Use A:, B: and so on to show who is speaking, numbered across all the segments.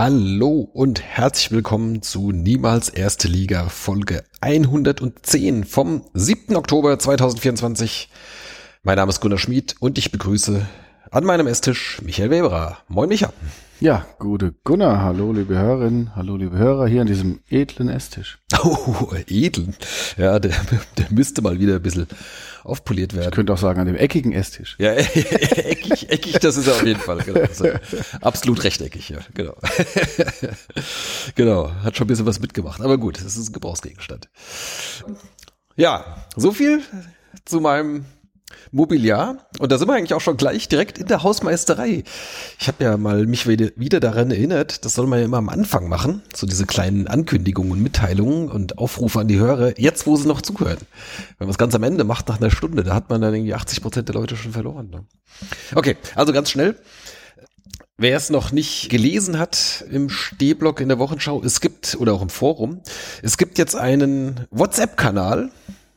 A: Hallo und herzlich willkommen zu Niemals Erste Liga Folge 110 vom 7. Oktober 2024. Mein Name ist Gunnar Schmid und ich begrüße an meinem Esstisch Michael Weberer. Moin Micha.
B: Ja, gute Gunnar. Hallo liebe Hörerinnen, hallo liebe Hörer hier an diesem edlen Esstisch.
A: Oh, edlen. Ja, der müsste mal wieder ein bisschen aufpoliert werden.
B: Ich könnte auch sagen an dem eckigen Esstisch.
A: Ja, eckig, das ist er auf jeden Fall. Genau. Also, absolut rechteckig, ja, genau. Genau, hat schon ein bisschen was mitgemacht. Aber gut, das ist ein Gebrauchsgegenstand. Ja, so viel zu meinem Mobiliar. Und da sind wir eigentlich auch schon gleich direkt in der Hausmeisterei. Ich habe ja mal mich wieder daran erinnert, das soll man ja immer am Anfang machen, so diese kleinen Ankündigungen und Mitteilungen und Aufrufe an die Hörer, jetzt wo sie noch zuhören. Wenn man es ganz am Ende macht, nach einer Stunde, da hat man dann irgendwie 80% der Leute schon verloren. Ne? Okay, also ganz schnell. Wer es noch nicht gelesen hat im Stehblock in der Wochenschau, es gibt, oder auch im Forum, es gibt jetzt einen WhatsApp-Kanal.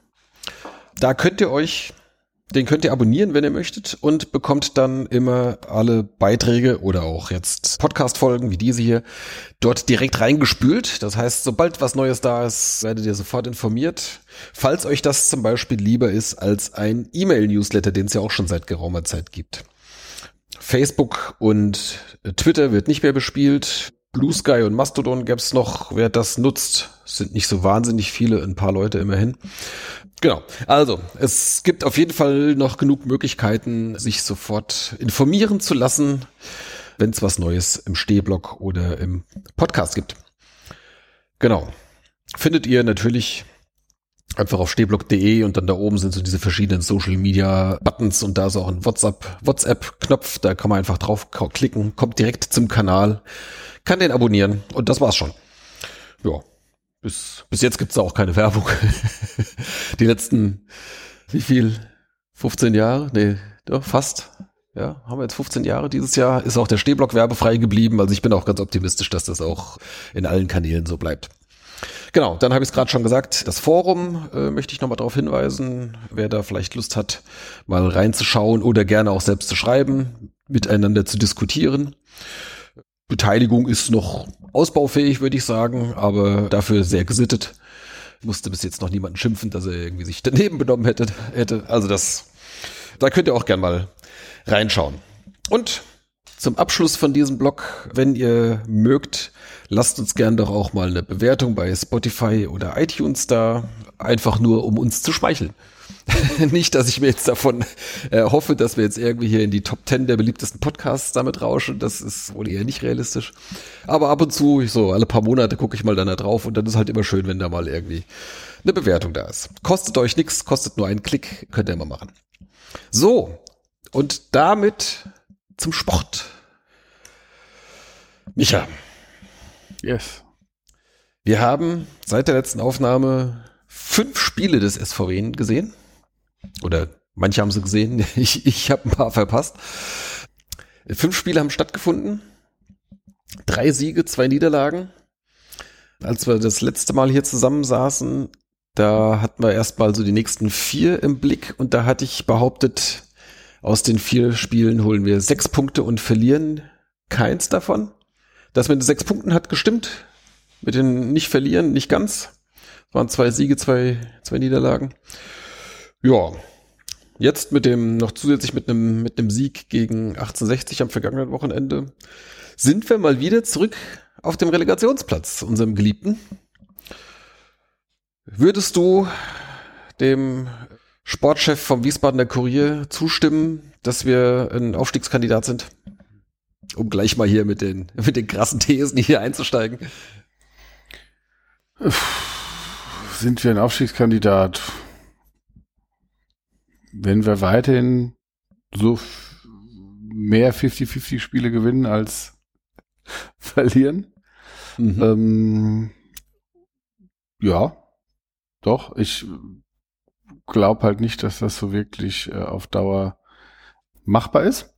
A: Da den könnt ihr abonnieren, wenn ihr möchtet, und bekommt dann immer alle Beiträge oder auch jetzt Podcast-Folgen wie diese hier dort direkt reingespült. Das heißt, sobald was Neues da ist, werdet ihr sofort informiert. Falls euch das zum Beispiel lieber ist als ein E-Mail-Newsletter, den es ja auch schon seit geraumer Zeit gibt. Facebook und Twitter wird nicht mehr bespielt. Blue Sky und Mastodon gäb's noch. Wer das nutzt, sind nicht so wahnsinnig viele, ein paar Leute immerhin. Genau, also es gibt auf jeden Fall noch genug Möglichkeiten, sich sofort informieren zu lassen, wenn es was Neues im Stehblock oder im Podcast gibt. Genau, findet ihr natürlich einfach auf stehblock.de und dann da oben sind so diese verschiedenen Social Media Buttons und da ist auch ein WhatsApp-Knopf, da kann man einfach drauf klicken, kommt direkt zum Kanal, kann den abonnieren und das war's schon. Ja. Bis jetzt gibt's da auch keine Werbung. Die letzten, 15 Jahre? Nee, doch, fast. Ja, haben wir jetzt 15 Jahre. Dieses Jahr ist auch der Stehblock werbefrei geblieben. Also ich bin auch ganz optimistisch, dass das auch in allen Kanälen so bleibt. Genau, dann habe ich es gerade schon gesagt. Das Forum möchte ich nochmal darauf hinweisen. Wer da vielleicht Lust hat, mal reinzuschauen oder gerne auch selbst zu schreiben, miteinander zu diskutieren. Beteiligung ist noch ausbaufähig, würde ich sagen, aber dafür sehr gesittet. Musste bis jetzt noch niemanden schimpfen, dass er irgendwie sich daneben benommen hätte. Also da könnt ihr auch gern mal reinschauen. Und zum Abschluss von diesem Blog, wenn ihr mögt, lasst uns gern doch auch mal eine Bewertung bei Spotify oder iTunes da, einfach nur um uns zu schmeicheln. Nicht, dass ich mir jetzt davon hoffe, dass wir jetzt irgendwie hier in die Top 10 der beliebtesten Podcasts damit rauschen. Das ist wohl eher nicht realistisch. Aber ab und zu, so alle paar Monate gucke ich mal dann da drauf und dann ist halt immer schön, wenn da mal irgendwie eine Bewertung da ist. Kostet euch nichts, kostet nur einen Klick, könnt ihr immer machen. So, und damit zum Sport. Micha.
B: Yes.
A: Wir haben seit der letzten Aufnahme 5 Spiele des SVW gesehen. Oder manche haben sie gesehen, ich habe ein paar verpasst. 5 Spiele haben stattgefunden. 3 Siege, 2 Niederlagen. Als wir das letzte Mal hier zusammensaßen, da hatten wir erstmal so die nächsten 4 im Blick und da hatte ich behauptet, aus den 4 Spielen holen wir 6 Punkte und verlieren keins davon. Das mit den 6 Punkten hat gestimmt. Mit den nicht verlieren, nicht ganz. Es waren 2 Siege, 2 Niederlagen. Ja, jetzt noch zusätzlich mit einem Sieg gegen 1860 am vergangenen Wochenende sind wir mal wieder zurück auf dem Relegationsplatz, unserem Geliebten. Würdest du dem Sportchef vom Wiesbadener Kurier zustimmen, dass wir ein Aufstiegskandidat sind? Um gleich mal hier mit den krassen Thesen hier einzusteigen.
B: Sind wir ein Aufstiegskandidat? Wenn wir weiterhin so mehr 50-50 Spiele gewinnen als verlieren? Ja, doch. Ich glaube halt nicht, dass das so wirklich auf Dauer machbar ist.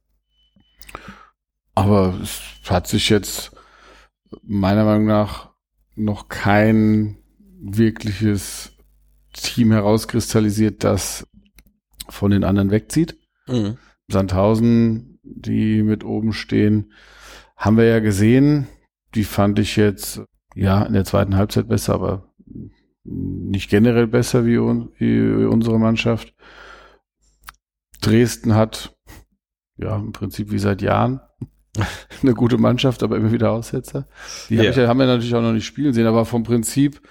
B: Aber es hat sich jetzt meiner Meinung nach noch kein wirkliches Team herauskristallisiert, das von den anderen wegzieht. Mhm. Sandhausen, die mit oben stehen, haben wir ja gesehen, Die fand ich jetzt, ja, in der zweiten Halbzeit besser, aber nicht generell besser wie unsere Mannschaft. Dresden hat, ja, im Prinzip wie seit Jahren eine gute Mannschaft, aber immer wieder Aussetzer. Die haben wir natürlich auch noch nicht spielen sehen, aber vom Prinzip,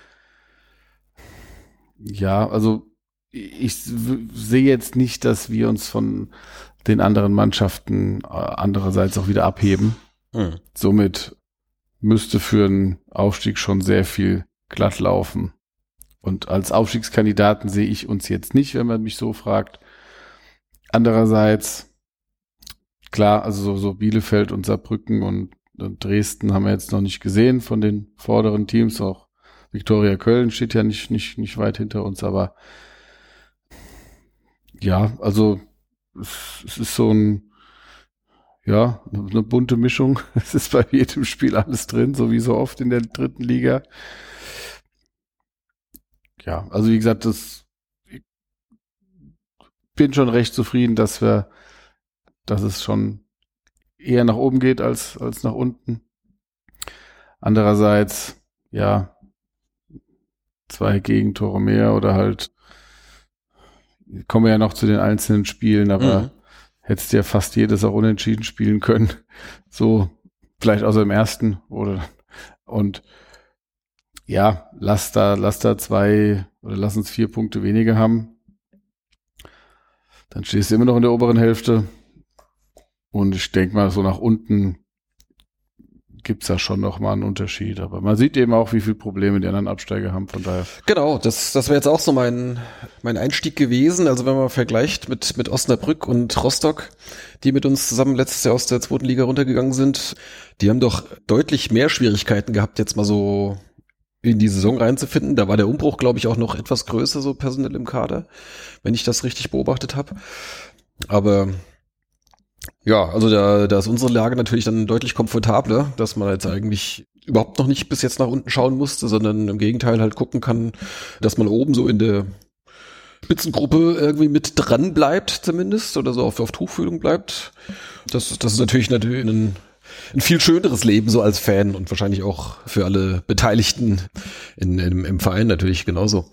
B: ja, also ich sehe jetzt nicht, dass wir uns von den anderen Mannschaften andererseits auch wieder abheben. Somit müsste für einen Aufstieg schon sehr viel glatt laufen. Und als Aufstiegskandidaten sehe ich uns jetzt nicht, wenn man mich so fragt. Andererseits, klar, also so Bielefeld und Saarbrücken und Dresden haben wir jetzt noch nicht gesehen von den vorderen Teams. Auch Viktoria Köln steht ja nicht weit hinter uns, aber ja, also es ist so eine bunte Mischung. Es ist bei jedem Spiel alles drin, so wie so oft in der dritten Liga. Ja, also wie gesagt, ich bin schon recht zufrieden, dass es schon eher nach oben geht als nach unten. Andererseits, ja, 2 Gegentore mehr oder halt, kommen wir ja noch zu den einzelnen Spielen, aber hättest ja fast jedes auch unentschieden spielen können. So, vielleicht außer im ersten und ja, lass da 2 oder lass uns 4 Punkte weniger haben. Dann stehst du immer noch in der oberen Hälfte. Und ich denke mal, so nach unten gibt's da schon noch mal einen Unterschied. Aber man sieht eben auch, wie viele Probleme die anderen Absteiger haben. Von daher.
A: Genau, das wäre jetzt auch so mein Einstieg gewesen. Also wenn man vergleicht mit Osnabrück und Rostock, die mit uns zusammen letztes Jahr aus der 2. Liga runtergegangen sind, die haben doch deutlich mehr Schwierigkeiten gehabt, jetzt mal so in die Saison reinzufinden. Da war der Umbruch, glaube ich, auch noch etwas größer, so personell im Kader, wenn ich das richtig beobachtet habe. Aber ja, also da ist unsere Lage natürlich dann deutlich komfortabler, dass man jetzt eigentlich überhaupt noch nicht bis jetzt nach unten schauen musste, sondern im Gegenteil halt gucken kann, dass man oben so in der Spitzengruppe irgendwie mit dran bleibt zumindest oder so auf Tuchfühlung bleibt. Das ist natürlich ein viel schöneres Leben so als Fan und wahrscheinlich auch für alle Beteiligten im Verein natürlich genauso.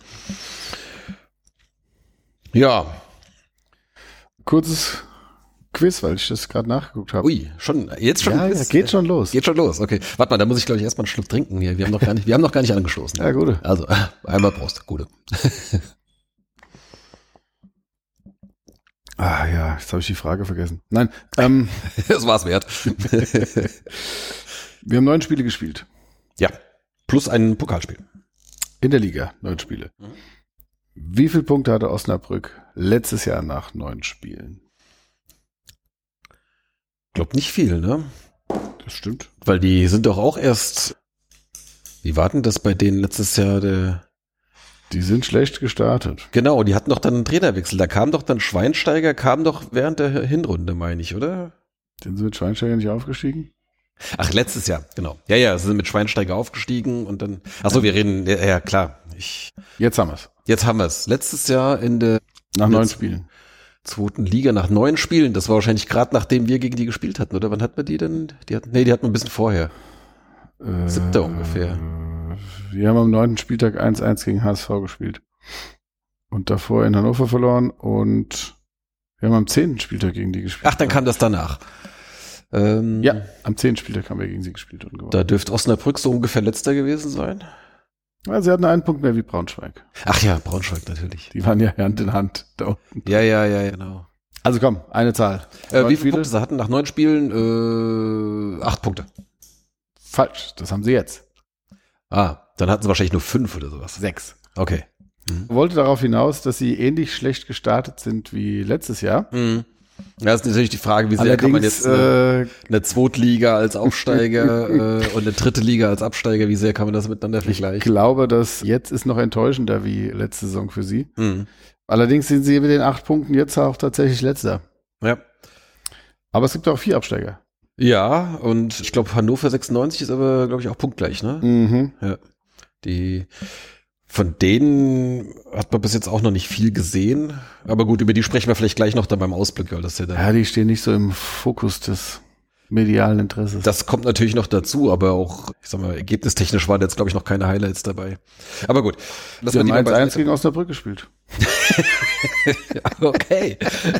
A: Ja.
B: Kurzes Quiz, weil ich das gerade nachgeguckt habe.
A: Ui, jetzt schon.
B: Ja, geht schon los.
A: Geht schon los, okay. Warte mal, da muss ich glaube ich erstmal einen Schluck trinken hier. Wir haben noch gar nicht angestoßen.
B: Ja, gute.
A: Also, einmal Prost, gute.
B: Ah ja, jetzt habe ich die Frage vergessen. Nein,
A: das war's wert.
B: Wir haben 9 Spiele gespielt.
A: Ja, plus ein Pokalspiel.
B: In der Liga, 9 Spiele. Wie viele Punkte hatte Osnabrück letztes Jahr nach 9 Spielen?
A: Glaub nicht viel, ne?
B: Das stimmt.
A: Weil die sind doch auch erst, wie war denn das bei denen letztes Jahr?
B: Die sind schlecht gestartet.
A: Genau, die hatten doch dann einen Trainerwechsel. Da kam doch dann Schweinsteiger, während der Hinrunde, meine ich, oder?
B: Sind sie mit Schweinsteiger nicht aufgestiegen?
A: Ach, letztes Jahr, genau. Ja, sie sind mit Schweinsteiger aufgestiegen und dann, wir reden, ja, klar.
B: Jetzt haben wir's.
A: Jetzt haben wir's. Letztes Jahr
B: nach 9 Spielen.
A: 2. Liga nach 9 Spielen. Das war wahrscheinlich gerade nachdem wir gegen die gespielt hatten, oder? Wann hatten wir die denn? Die hatten wir ein bisschen vorher. 7. ungefähr.
B: Wir haben am 9. Spieltag 1-1 gegen HSV gespielt. Und davor in Hannover verloren und wir haben am 10. Spieltag gegen die gespielt.
A: Ach, dann kam das danach.
B: Ja, am 10. Spieltag haben wir gegen sie gespielt und gewonnen.
A: Da dürfte Osnabrück so ungefähr letzter gewesen sein.
B: Ja, sie hatten einen Punkt mehr wie Braunschweig.
A: Ach ja, Braunschweig natürlich.
B: Die waren ja Hand in Hand da unten.
A: Ja, genau.
B: Also komm, eine Zahl.
A: Wie viele Punkte sie hatten nach 9 Spielen? 8 Punkte.
B: Falsch, das haben sie jetzt.
A: Dann hatten sie wahrscheinlich nur 5 oder sowas.
B: 6.
A: Okay.
B: Wollte darauf hinaus, dass sie ähnlich schlecht gestartet sind wie letztes Jahr.
A: Ja, das ist natürlich die Frage, wie sehr kann man jetzt eine Zweitliga als Aufsteiger und eine dritte Liga als Absteiger, wie sehr kann man das miteinander vergleichen?
B: Ich glaube, dass jetzt ist noch enttäuschender wie letzte Saison für sie. Allerdings sind sie mit den 8 Punkten jetzt auch tatsächlich letzter.
A: Ja.
B: Aber es gibt auch 4 Absteiger.
A: Ja, und ich glaube Hannover 96 ist aber, glaube ich, auch punktgleich, ne? Ja. Von denen hat man bis jetzt auch noch nicht viel gesehen. Aber gut, über die sprechen wir vielleicht gleich noch dann beim Ausblick, weil das ja da.
B: Ja, die stehen nicht so im Fokus des. medialen Interesses.
A: Das kommt natürlich noch dazu, aber auch, ich sag mal, ergebnistechnisch waren jetzt, glaube ich, noch keine Highlights dabei. Aber gut.
B: Wir haben 1-1 gegen Osnabrück gespielt.
A: Okay.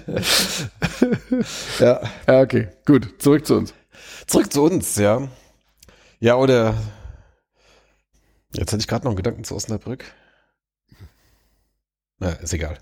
A: Ja,
B: okay, gut. Zurück zu uns.
A: Zurück zu uns, ja. Ja, oder jetzt hatte ich gerade noch einen Gedanken zu Osnabrück. Na, ist egal.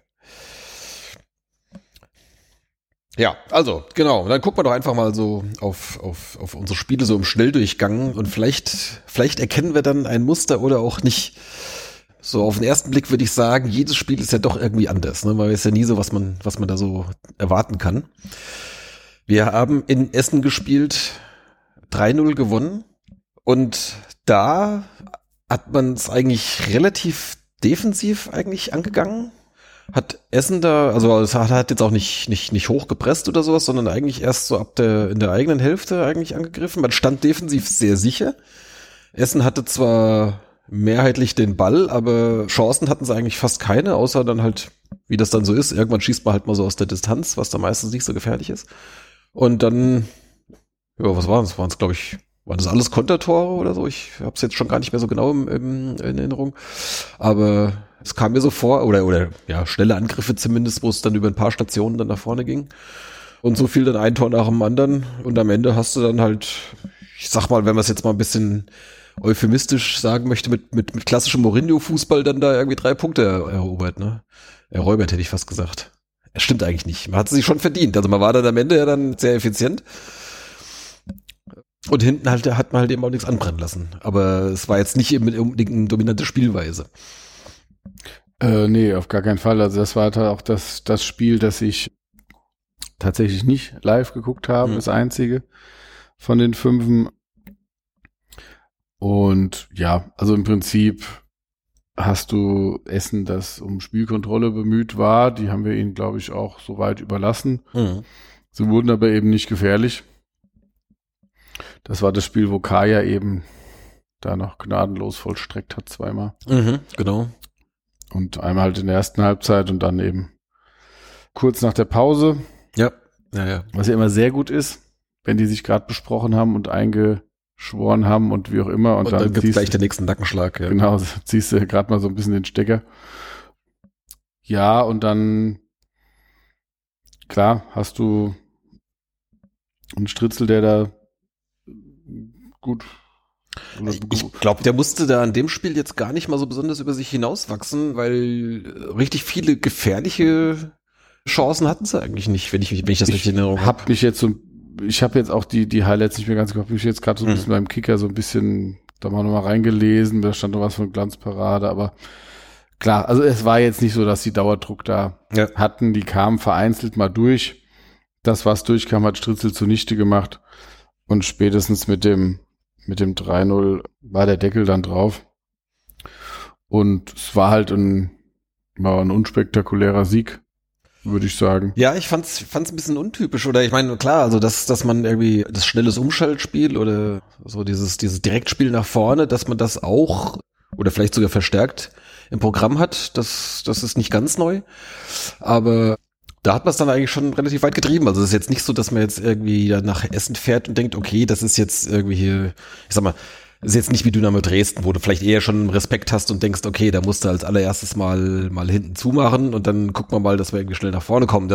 A: Ja, also, genau. Dann gucken wir doch einfach mal so auf unsere Spiele so im Schnelldurchgang und vielleicht erkennen wir dann ein Muster oder auch nicht. So auf den ersten Blick würde ich sagen, jedes Spiel ist ja doch irgendwie anders, ne? Man weiß ja nie so, was man da so erwarten kann. Wir haben in Essen gespielt, 3-0 gewonnen und da hat man es eigentlich relativ defensiv eigentlich angegangen. Hat Essen da, also es hat jetzt auch nicht hoch gepresst oder sowas, sondern eigentlich erst so in der eigenen Hälfte eigentlich angegriffen. Man stand defensiv sehr sicher. Essen hatte zwar mehrheitlich den Ball, aber Chancen hatten sie eigentlich fast keine, außer dann halt, wie das dann so ist, irgendwann schießt man halt mal so aus der Distanz, was da meistens nicht so gefährlich ist. Und dann, ja, was waren es? Glaube ich, waren das alles Kontertore oder so? Ich habe es jetzt schon gar nicht mehr so genau in Erinnerung. Aber es kam mir so vor, oder ja, schnelle Angriffe zumindest, wo es dann über ein paar Stationen dann nach vorne ging. Und so fiel dann ein Tor nach dem anderen. Und am Ende hast du dann halt, ich sag mal, wenn man es jetzt mal ein bisschen euphemistisch sagen möchte, mit klassischem Mourinho-Fußball dann da irgendwie 3 Punkte erobert, ne? Erräubert, hätte ich fast gesagt. Das stimmt eigentlich nicht. Man hat es sich schon verdient. Also man war dann am Ende ja dann sehr effizient. Und hinten halt hat man halt eben auch nichts anbrennen lassen. Aber es war jetzt nicht unbedingt eine dominante Spielweise.
B: Nee, auf gar keinen Fall. Also das war halt auch das Spiel, das ich tatsächlich nicht live geguckt habe, das einzige von den 5. Und ja, also im Prinzip hast du Essen, das um Spielkontrolle bemüht war. Die haben wir ihnen, glaube ich, auch soweit überlassen. Sie wurden aber eben nicht gefährlich. Das war das Spiel, wo Kaya eben da noch gnadenlos vollstreckt hat, 2-mal.
A: Genau.
B: Und einmal halt in der ersten Halbzeit und dann eben kurz nach der Pause.
A: Ja.
B: Was ja immer sehr gut ist, wenn die sich gerade besprochen haben und eingeschworen haben und wie auch immer. Und
A: dann gibt's gleich den nächsten Nackenschlag. Ja.
B: Genau, ziehst du gerade mal so ein bisschen den Stecker. Ja, und dann, klar, hast du einen Stritzel, der da gut.
A: Ich glaube, der musste da an dem Spiel jetzt gar nicht mal so besonders über sich hinauswachsen, weil richtig viele gefährliche Chancen hatten sie eigentlich nicht, wenn ich das richtig in Erinnerung habe.
B: Ich habe jetzt auch die Highlights nicht mehr ganz gehabt. Ich habe jetzt gerade so ein bisschen beim Kicker so ein bisschen da mal nochmal reingelesen. Da stand noch was von Glanzparade, aber klar, also es war jetzt nicht so, dass die Dauerdruck da hatten. Die kamen vereinzelt mal durch. Das, was durchkam, hat Stritzel zunichte gemacht. Und spätestens mit dem 3-0 war der Deckel dann drauf. Und es war halt ein unspektakulärer Sieg, würde ich sagen.
A: Ja, ich fand's ein bisschen untypisch. Oder ich meine, klar, also dass man irgendwie das schnelles Umschaltspiel oder so dieses Direktspiel nach vorne, dass man das auch oder vielleicht sogar verstärkt im Programm hat, das ist nicht ganz neu. Aber da hat man es dann eigentlich schon relativ weit getrieben. Also es ist jetzt nicht so, dass man jetzt irgendwie nach Essen fährt und denkt, okay, das ist jetzt irgendwie hier, ich sag mal, das ist jetzt nicht wie Dynamo Dresden, wo du vielleicht eher schon Respekt hast und denkst, okay, da musst du als allererstes mal hinten zumachen und dann gucken wir mal, dass wir irgendwie schnell nach vorne kommen.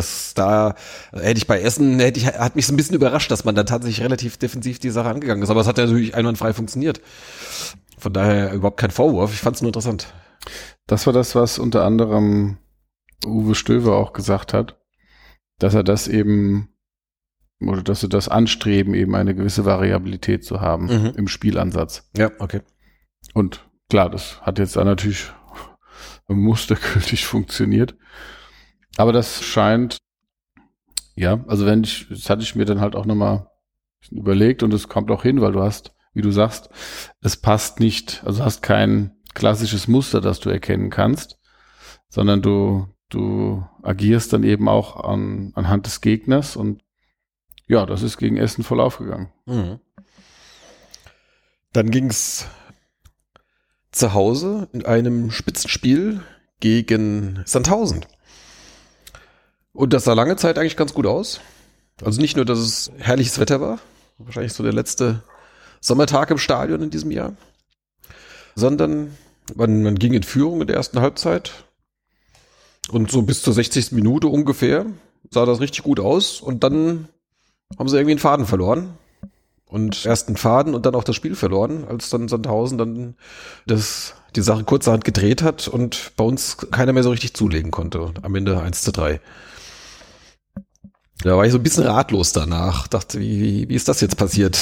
A: Hat mich so ein bisschen überrascht, dass man da tatsächlich relativ defensiv die Sache angegangen ist. Aber es hat ja natürlich einwandfrei funktioniert. Von daher überhaupt kein Vorwurf. Ich fand es nur interessant.
B: Das war das, was unter anderem Uwe Stöver auch gesagt hat, dass er das eben, oder dass sie das anstreben, eben eine gewisse Variabilität zu haben im Spielansatz.
A: Ja, okay.
B: Und klar, das hat jetzt dann natürlich mustergültig funktioniert. Aber das scheint, ja, also das hatte ich mir dann halt auch nochmal überlegt und es kommt auch hin, weil du hast, wie du sagst, es passt nicht, also hast kein klassisches Muster, das du erkennen kannst, sondern du agierst dann eben auch anhand des Gegners und ja, das ist gegen Essen voll aufgegangen.
A: Dann ging's zu Hause in einem Spitzenspiel gegen Sandhausen. Und das sah lange Zeit eigentlich ganz gut aus. Also nicht nur, dass es herrliches Wetter war, wahrscheinlich so der letzte Sommertag im Stadion in diesem Jahr. Sondern man ging in Führung in der ersten Halbzeit und so bis zur 60. Minute ungefähr sah das richtig gut aus und dann haben sie irgendwie einen Faden verloren. Und erst einen Faden und dann auch das Spiel verloren, als dann Sandhausen dann die Sache kurzerhand gedreht hat und bei uns keiner mehr so richtig zulegen konnte. Am Ende 1:3. Da war ich so ein bisschen ratlos danach. Dachte, wie ist das jetzt passiert?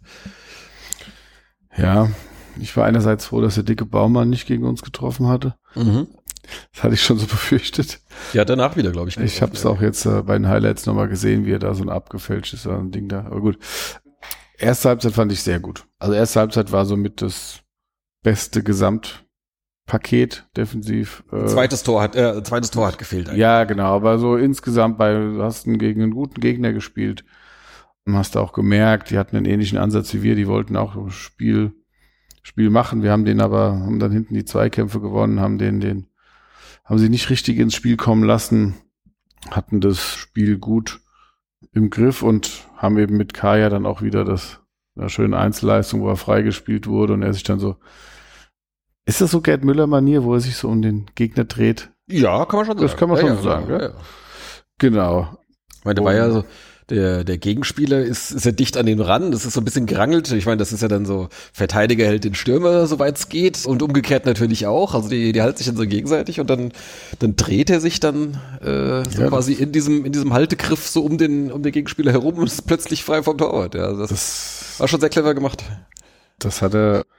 B: Ja, ich war einerseits froh, dass der dicke Baumann nicht gegen uns getroffen hatte.
A: Mhm.
B: Das hatte ich schon so befürchtet.
A: Ja, danach wieder, glaube ich.
B: Ich habe es auch jetzt bei den Highlights nochmal gesehen, wie er da so ein abgefälschtes Ding da. Aber gut. Erste Halbzeit fand ich sehr gut. Also erste Halbzeit war somit das beste Gesamtpaket defensiv.
A: Zweites Tor hat gefehlt eigentlich.
B: Ja, genau. Aber so insgesamt, du hast gegen einen guten Gegner gespielt. Und hast auch gemerkt, die hatten einen ähnlichen Ansatz wie wir. Die wollten auch Spiel machen. Wir haben haben dann hinten die Zweikämpfe gewonnen, haben sie nicht richtig ins Spiel kommen lassen, hatten das Spiel gut im Griff und haben eben mit Kaya dann auch wieder eine schöne Einzelleistung, wo er freigespielt wurde und er sich dann so, ist das so Gerd Müller-Manier, wo er sich so um den Gegner dreht?
A: Ja, kann man schon sagen.
B: Das kann man schon sagen,
A: ja.
B: Genau.
A: Ich meine, der war ja so, der Gegenspieler ist ja dicht an den ran, das ist so ein bisschen gerangelt. Ich meine, das ist ja dann so, Verteidiger hält den Stürmer, soweit es geht, und umgekehrt natürlich auch. Also die halten sich dann so gegenseitig und dann dreht er sich dann quasi in diesem Haltegriff so um den Gegenspieler herum und ist plötzlich frei vom Torwart. Ja, das war schon sehr clever gemacht.
B: Das hat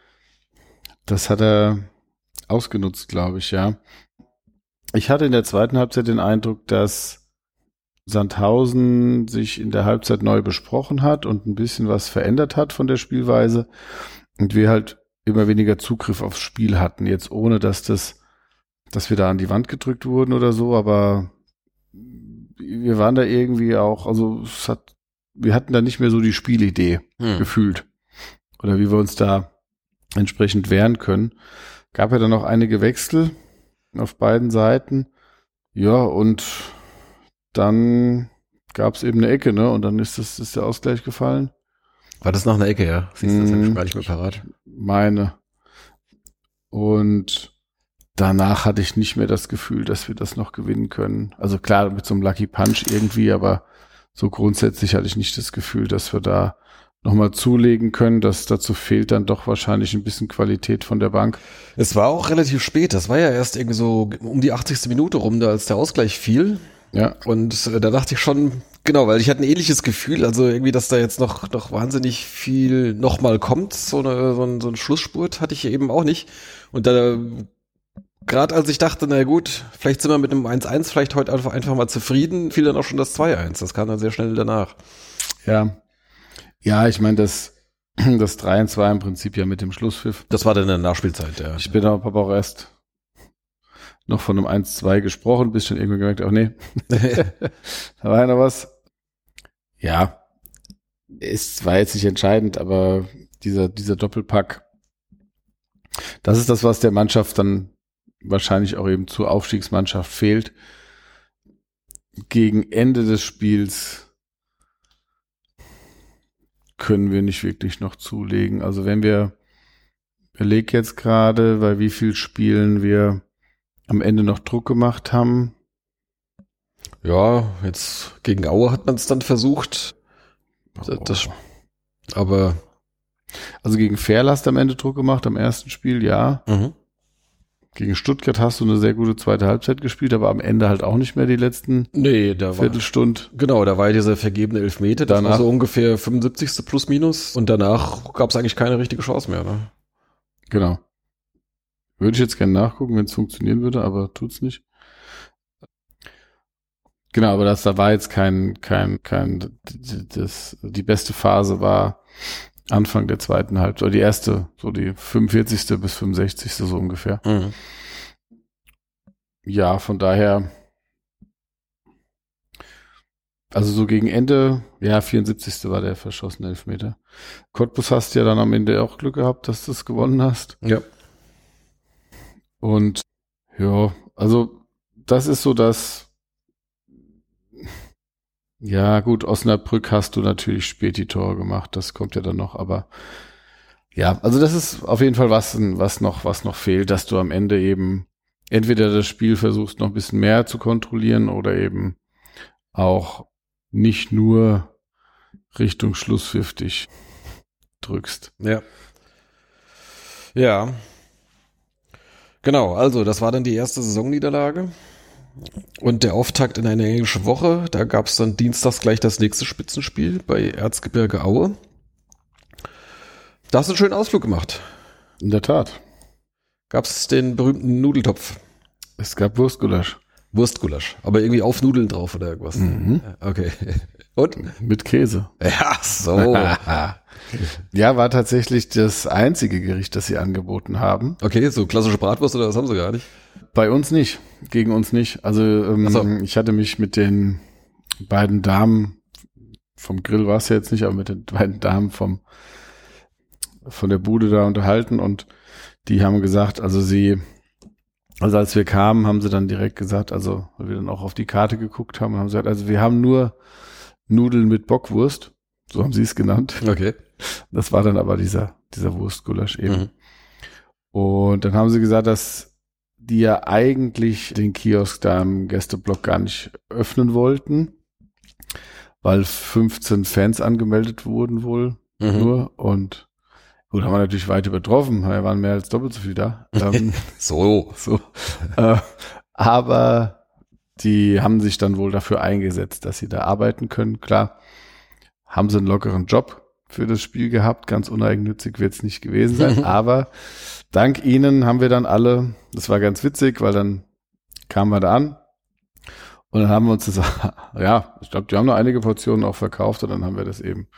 B: er ausgenutzt, glaube ich, ja. Ich hatte in der zweiten Halbzeit den Eindruck, dass Sandhausen sich in der Halbzeit neu besprochen hat und ein bisschen was verändert hat von der Spielweise und wir halt immer weniger Zugriff aufs Spiel hatten, jetzt ohne dass wir da an die Wand gedrückt wurden oder so, aber wir waren da irgendwie auch, also wir hatten da nicht mehr so die Spielidee gefühlt oder wie wir uns da entsprechend wehren können. Gab ja dann noch einige Wechsel auf beiden Seiten, ja, und dann gab es eben eine Ecke, ne? Und dann ist der Ausgleich gefallen.
A: War das nach einer Ecke, ja? Siehst du, das hab ich gar nicht mehr parat.
B: Meine. Und danach hatte ich nicht mehr das Gefühl, dass wir das noch gewinnen können. Also klar, mit so einem Lucky Punch irgendwie, aber so grundsätzlich hatte ich nicht das Gefühl, dass wir da nochmal zulegen können. Dazu fehlt dann doch wahrscheinlich ein bisschen Qualität von der Bank.
A: Es war auch relativ spät. Das war ja erst irgendwie so um die 80. Minute rum, da als der Ausgleich fiel. Ja. Und da dachte ich schon, genau, weil ich hatte ein ähnliches Gefühl, also irgendwie, dass da jetzt noch wahnsinnig viel nochmal kommt, so ein Schlussspurt hatte ich eben auch nicht. Und da, gerade als ich dachte, na gut, vielleicht sind wir mit einem 1:1 vielleicht heute einfach mal zufrieden, fiel dann auch schon das 2:1. Das kam dann sehr schnell danach.
B: Ja, ich meine, das 3:1 war im Prinzip ja mit dem Schlusspfiff.
A: Das war dann in der Nachspielzeit, ja.
B: Ich habe auch erst noch von einem 1:2 gesprochen, bis schon irgendwie gemerkt, nee, da war ja noch was. Ja, es war jetzt nicht entscheidend, aber dieser Doppelpack, das ist das, was der Mannschaft dann wahrscheinlich auch eben zur Aufstiegsmannschaft fehlt. Gegen Ende des Spiels können wir nicht wirklich noch zulegen. Also wenn wir, überleg jetzt gerade, bei wie viel Spielen wir am Ende noch Druck gemacht haben.
A: Ja, jetzt gegen Aue hat man es dann versucht. Aber
B: also gegen Ferl hast du am Ende Druck gemacht, am ersten Spiel, ja. Mhm. Gegen Stuttgart hast du eine sehr gute zweite Halbzeit gespielt, aber am Ende halt auch nicht mehr die letzten Viertelstunde.
A: Genau, da war ja dieser vergebene Elfmeter, das war so ungefähr 75. plus minus und danach gab es eigentlich keine richtige Chance mehr. Ne?
B: Genau. Würde ich jetzt gerne nachgucken, wenn es funktionieren würde, aber tut's nicht. Genau, aber da war jetzt die beste Phase war Anfang der zweiten Halbzeit, oder die erste, so die 45. bis 65. so ungefähr. Mhm. Ja, von daher, also so gegen Ende, ja, 74. war der verschossene Elfmeter. Cottbus hast ja dann am Ende auch Glück gehabt, dass du es gewonnen hast.
A: Ja.
B: Und ja, also das ist so das, Ja, gut, Osnabrück hast du natürlich spät die Tore gemacht, das kommt ja dann noch, aber ja, also das ist auf jeden Fall was noch fehlt, dass du am Ende eben entweder das Spiel versuchst noch ein bisschen mehr zu kontrollieren oder eben auch nicht nur Richtung Schlusspfiff dich drückst.
A: Ja. Ja. Genau, also das war dann die erste Saisonniederlage und der Auftakt in eine englische Woche. Da gab es dann dienstags gleich das nächste Spitzenspiel bei Erzgebirge Aue. Da hast du einen schönen Ausflug gemacht.
B: In der Tat.
A: Gab es den berühmten Nudeltopf?
B: Es gab Wurstgulasch.
A: Wurstgulasch, aber irgendwie auf Nudeln drauf oder irgendwas.
B: Mhm.
A: Okay. Und?
B: Mit Käse.
A: Ja, so.
B: Ja, war tatsächlich das einzige Gericht, das sie angeboten haben.
A: Okay, so klassische Bratwurst oder was haben sie gar nicht?
B: Bei uns nicht, gegen uns nicht. Also ich hatte mich mit den beiden Damen, vom Grill war es ja jetzt nicht, aber mit den beiden Damen von der Bude da unterhalten und die haben gesagt, also als wir kamen, haben sie dann direkt gesagt, also weil wir dann auch auf die Karte geguckt haben, haben sie gesagt, also wir haben nur Nudeln mit Bockwurst, so haben sie es genannt.
A: Okay.
B: Das war dann aber dieser Wurstgulasch eben. Mhm. Und dann haben sie gesagt, dass die ja eigentlich den Kiosk da im Gästeblock gar nicht öffnen wollten, weil 15 Fans angemeldet wurden wohl nur und gut, haben wir natürlich weit übertroffen, wir waren mehr als doppelt so viel da.
A: So.
B: Aber die haben sich dann wohl dafür eingesetzt, dass sie da arbeiten können. Klar, haben sie einen lockeren Job für das Spiel gehabt, ganz uneigennützig wird es nicht gewesen sein, aber dank ihnen haben wir dann alle, das war ganz witzig, weil dann kamen wir da an und dann haben wir uns das, ja, ich glaube, die haben noch einige Portionen auch verkauft und dann haben wir das eben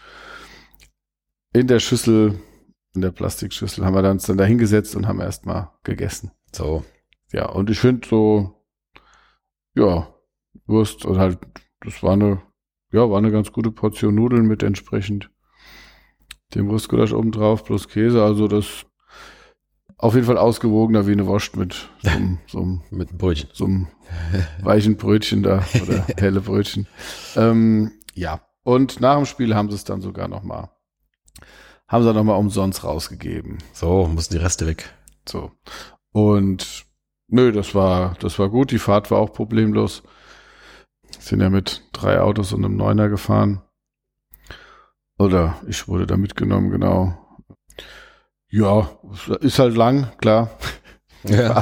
B: in der Schüssel, in der Plastikschüssel, haben wir uns dann da hingesetzt und haben erstmal gegessen.
A: So.
B: Ja, und ich finde so, ja, Wurst und halt, das war eine ganz gute Portion Nudeln mit entsprechend dem Wurstgulasch oben drauf plus Käse, also das auf jeden Fall ausgewogener wie eine Wurst mit so einem
A: mit einem Brötchen.
B: So einem weichen Brötchen da oder helle Brötchen. Ja, und nach dem Spiel haben sie es dann sogar nochmal umsonst rausgegeben.
A: So, mussten die Reste weg.
B: So. Und nö, das war gut. Die Fahrt war auch problemlos. Sind ja mit 3 Autos und einem 9er gefahren. Oder ich wurde da mitgenommen, genau. Ja, ist halt lang, klar.
A: Ja.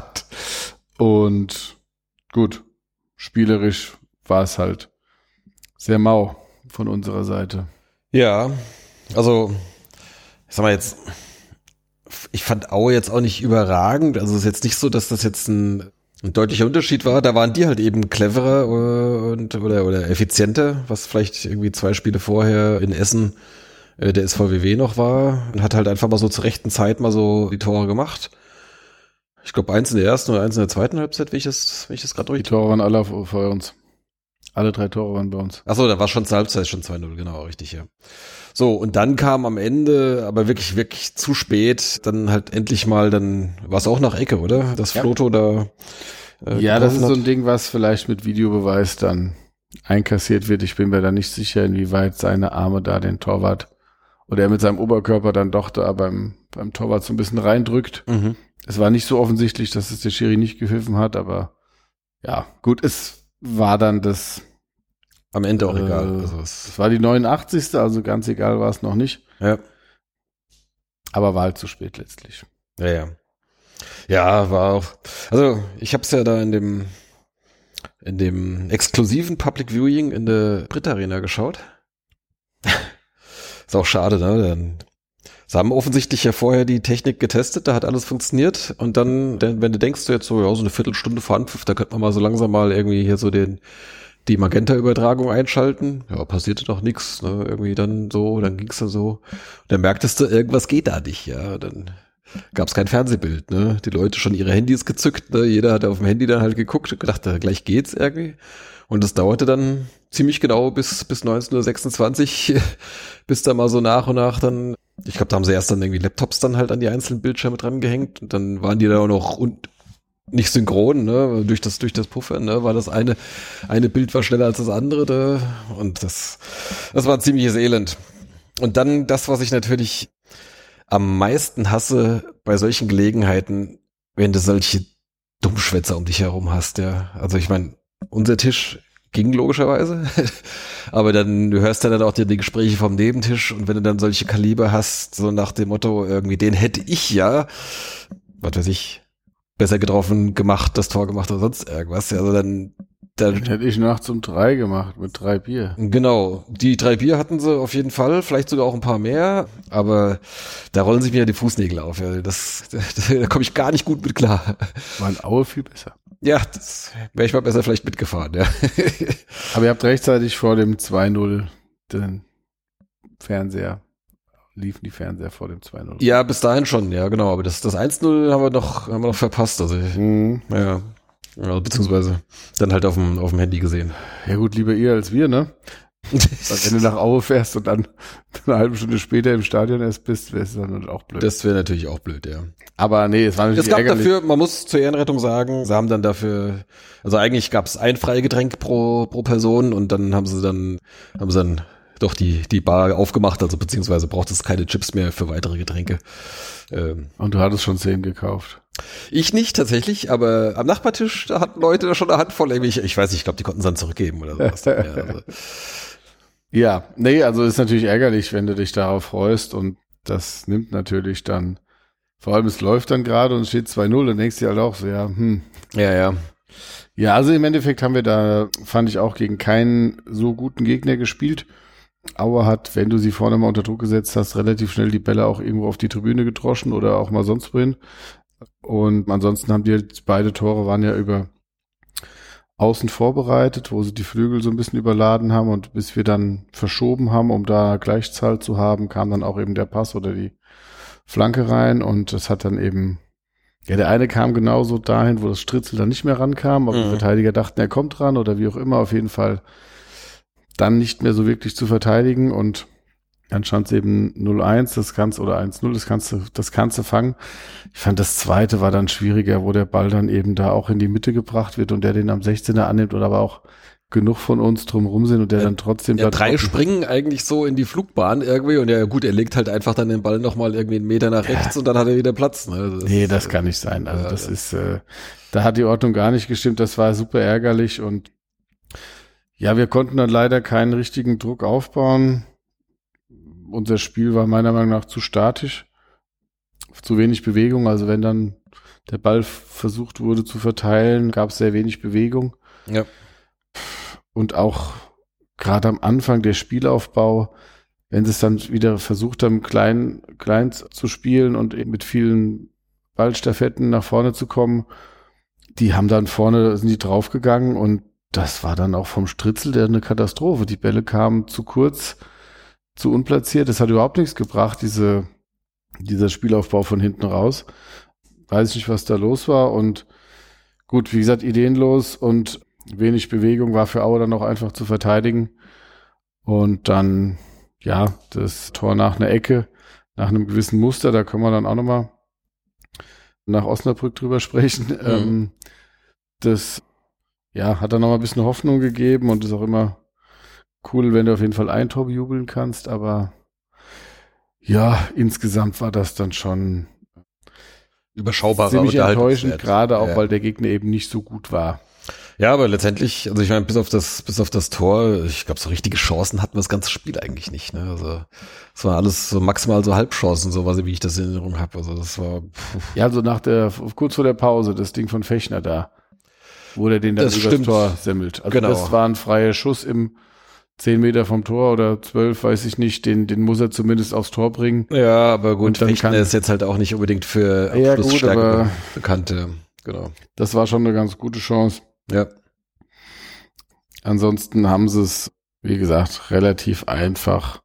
B: Und gut, spielerisch war es halt sehr mau von unserer Seite.
A: Ja, also ich sag mal jetzt, ich fand Aue jetzt auch nicht überragend. Also es ist jetzt nicht so, dass das jetzt ein deutlicher Unterschied war. Da waren die halt eben cleverer oder effizienter, was vielleicht irgendwie 2 Spiele vorher in Essen der SVWW noch war und hat halt einfach mal so zur rechten Zeit mal so die Tore gemacht. Ich glaube 1 in der ersten oder 1 in der zweiten Halbzeit, wenn ich das gerade durch.
B: Die Tore waren alle vor uns. Alle 3 Tore waren bei uns.
A: Achso, da war schon zur Halbzeit schon 2-0, genau, richtig, ja. So, und dann kam am Ende, aber wirklich, wirklich zu spät, dann halt endlich mal, dann war es auch nach Ecke, oder? Das Floto da.
B: Ja, das ist so ein Ding, was vielleicht mit Videobeweis dann einkassiert wird. Ich bin mir da nicht sicher, inwieweit seine Arme da den Torwart oder er mit seinem Oberkörper dann doch da beim Torwart so ein bisschen reindrückt. Mhm. Es war nicht so offensichtlich, dass es der Schiri nicht gepfiffen hat, aber ja, gut, es war dann das
A: am Ende auch egal.
B: Also es war die 89. Also ganz egal war es noch nicht.
A: Ja.
B: Aber war halt zu spät letztlich.
A: Ja. Ja, war auch. Also ich habe es ja da in dem exklusiven Public Viewing in der Brit Arena geschaut. Ist auch schade, ne? Sie haben offensichtlich ja vorher die Technik getestet, da hat alles funktioniert und dann, wenn du denkst, jetzt so, ja, so eine Viertelstunde vor Anpfiff, da könnte man mal so langsam mal irgendwie hier so die Magenta-Übertragung einschalten. Ja, passierte doch nichts, ne? Irgendwie dann ging's dann so. Und dann merktest du, irgendwas geht da nicht, ja. Dann gab's kein Fernsehbild, ne? Die Leute schon ihre Handys gezückt, ne? Jeder hat auf dem Handy dann halt geguckt und gedacht, gleich geht's irgendwie. Und das dauerte dann ziemlich genau bis 19:26 Uhr, bis da mal so nach und nach dann, ich glaube, da haben sie erst dann irgendwie Laptops dann halt an die einzelnen Bildschirme dran gehängt und dann waren die da auch noch nicht synchron, ne, durch das Puffern, ne, war das eine Bild war schneller als das andere, da, und das war ein ziemliches Elend. Und dann das, was ich natürlich am meisten hasse bei solchen Gelegenheiten, wenn du solche Dummschwätzer um dich herum hast, ja. Also ich meine, unser Tisch ging logischerweise, aber dann, du hörst ja dann auch die Gespräche vom Nebentisch, und wenn du dann solche Kaliber hast, so nach dem Motto, irgendwie, den hätte ich ja, was weiß ich, besser getroffen, gemacht, das Tor gemacht oder sonst irgendwas, ja, also dann
B: hätte ich nachts um 3 gemacht mit 3 Bier.
A: Genau, die 3 Bier hatten sie auf jeden Fall, vielleicht sogar auch ein paar mehr, aber da rollen sich mir die Fußnägel auf. Ja. Da komme ich gar nicht gut mit klar.
B: War in Aue viel besser.
A: Ja, das wäre ich mal besser vielleicht mitgefahren. Ja.
B: Aber ihr habt rechtzeitig vor dem 2-0 den Fernseher, liefen die Fernseher vor dem 2-0.
A: Ja, bis dahin schon, ja genau, aber das 1-0 haben wir noch verpasst. Also ja, beziehungsweise dann halt auf dem Handy gesehen.
B: Ja gut, lieber ihr als wir, ne? Wenn du nach Aue fährst und dann eine halbe Stunde später im Stadion erst bist, wäre es dann auch blöd.
A: Das wäre natürlich auch blöd, ja.
B: Aber nee, es war natürlich
A: ärgerlich. Dafür, man muss zur Ehrenrettung sagen, sie haben dann dafür, also eigentlich gab es ein Freigetränk pro Person, und dann haben sie dann doch die Bar aufgemacht, also beziehungsweise braucht es keine Chips mehr für weitere Getränke.
B: Und du hattest schon 10 gekauft.
A: Ich nicht tatsächlich, aber am Nachbartisch, da hatten Leute schon eine Handvoll, ich weiß nicht, ich glaube, die konnten es dann zurückgeben oder sowas.
B: Ja, nee, also ist natürlich ärgerlich, wenn du dich darauf freust, und das nimmt natürlich dann, vor allem es läuft dann gerade und es steht 2-0, dann denkst du dir halt auch so, ja. Ja, also im Endeffekt haben wir da, fand ich, auch gegen keinen so guten Gegner gespielt. Aue hat, wenn du sie vorne mal unter Druck gesetzt hast, relativ schnell die Bälle auch irgendwo auf die Tribüne gedroschen oder auch mal sonst wohin. Und ansonsten haben die beide Tore waren ja über außen vorbereitet, wo sie die Flügel so ein bisschen überladen haben, und bis wir dann verschoben haben, um da Gleichzahl zu haben, kam dann auch eben der Pass oder die Flanke rein, und das hat dann eben, ja, der eine kam genauso dahin, wo das Stritzel dann nicht mehr rankam, aber die Verteidiger dachten, er kommt ran oder wie auch immer, auf jeden Fall dann nicht mehr so wirklich zu verteidigen, und dann stand es eben 0-1, das kannst, oder 1-0, das kannst du fangen. Ich fand, das zweite war dann schwieriger, wo der Ball dann eben da auch in die Mitte gebracht wird und der den am 16er annimmt, oder aber auch genug von uns drumherum sind und der dann trotzdem
A: da 3 springen eigentlich so in die Flugbahn irgendwie, und ja gut, er legt halt einfach dann den Ball nochmal irgendwie 1 Meter nach rechts und dann hat er wieder Platz. Ne? Also
B: das kann nicht sein. Also das ist, da hat die Ordnung gar nicht gestimmt, das war super ärgerlich, und ja, wir konnten dann leider keinen richtigen Druck aufbauen. Unser Spiel war meiner Meinung nach zu statisch, zu wenig Bewegung. Also wenn dann der Ball versucht wurde zu verteilen, gab es sehr wenig Bewegung.
A: Ja.
B: Und auch gerade am Anfang der Spielaufbau, wenn sie es dann wieder versucht haben, klein zu spielen und eben mit vielen Ballstaffetten nach vorne zu kommen, die haben dann vorne, sind die draufgegangen, und das war dann auch vom Stritzel eine Katastrophe. Die Bälle kamen zu kurz, zu unplatziert. Das hat überhaupt nichts gebracht, dieser Spielaufbau von hinten raus. Weiß ich nicht, was da los war. Und gut, wie gesagt, ideenlos und wenig Bewegung war für Aue dann auch einfach zu verteidigen. Und dann, ja, das Tor nach einer Ecke, nach einem gewissen Muster, da können wir dann auch nochmal nach Osnabrück drüber sprechen. Das hat dann nochmal ein bisschen Hoffnung gegeben, und ist auch immer cool, wenn du auf jeden Fall ein Tor bejubeln kannst, aber ja, insgesamt war das dann schon
A: überschaubar,
B: ziemlich enttäuschend, gerade auch, weil der Gegner eben nicht so gut war.
A: Ja, aber letztendlich, also ich meine, bis auf das Tor, ich glaube, so richtige Chancen hatten wir das ganze Spiel eigentlich nicht. Ne? Also es war alles so maximal so Halbchancen, so wie ich das in Erinnerung habe. Also das war
B: ja, so kurz vor der Pause, das Ding von Fechner da, wo der den dann übers Tor semmelt. Also genau. Das war ein freier Schuss im 10 Meter vom Tor oder 12, weiß ich nicht, den muss er zumindest aufs Tor bringen.
A: Ja, aber gut, Fechner ist jetzt halt auch nicht unbedingt für Abschlussstärke bekannt. Genau.
B: Das war schon eine ganz gute Chance.
A: Ja.
B: Ansonsten haben sie es, wie gesagt, relativ einfach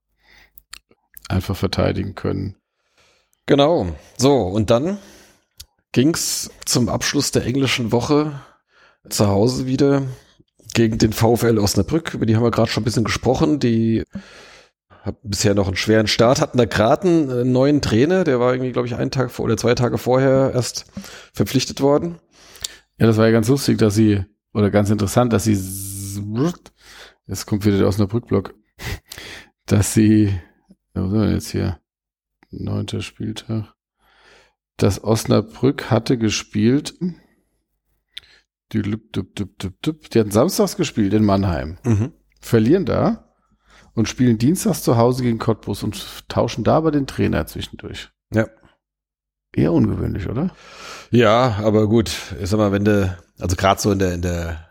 B: verteidigen können.
A: Genau. So, und dann ging's zum Abschluss der englischen Woche zu Hause wieder gegen den VfL Osnabrück. Über die haben wir gerade schon ein bisschen gesprochen. Die haben bisher noch einen schweren Start, hatten da gerade einen neuen Trainer, der war irgendwie, glaube ich, 1 Tag oder 2 Tage vorher erst verpflichtet worden.
B: Ja, das war ja ganz lustig, ganz interessant, dass sie, jetzt kommt wieder der Osnabrück-Block, dass sie, wo sind wir jetzt hier? 9. Spieltag. Das Osnabrück hatte gespielt, die hatten samstags gespielt in Mannheim, verlieren da und spielen dienstags zu Hause gegen Cottbus und tauschen da aber den Trainer zwischendurch.
A: Ja.
B: Eher ungewöhnlich, oder?
A: Ja, aber gut, ich sag mal, also gerade so in der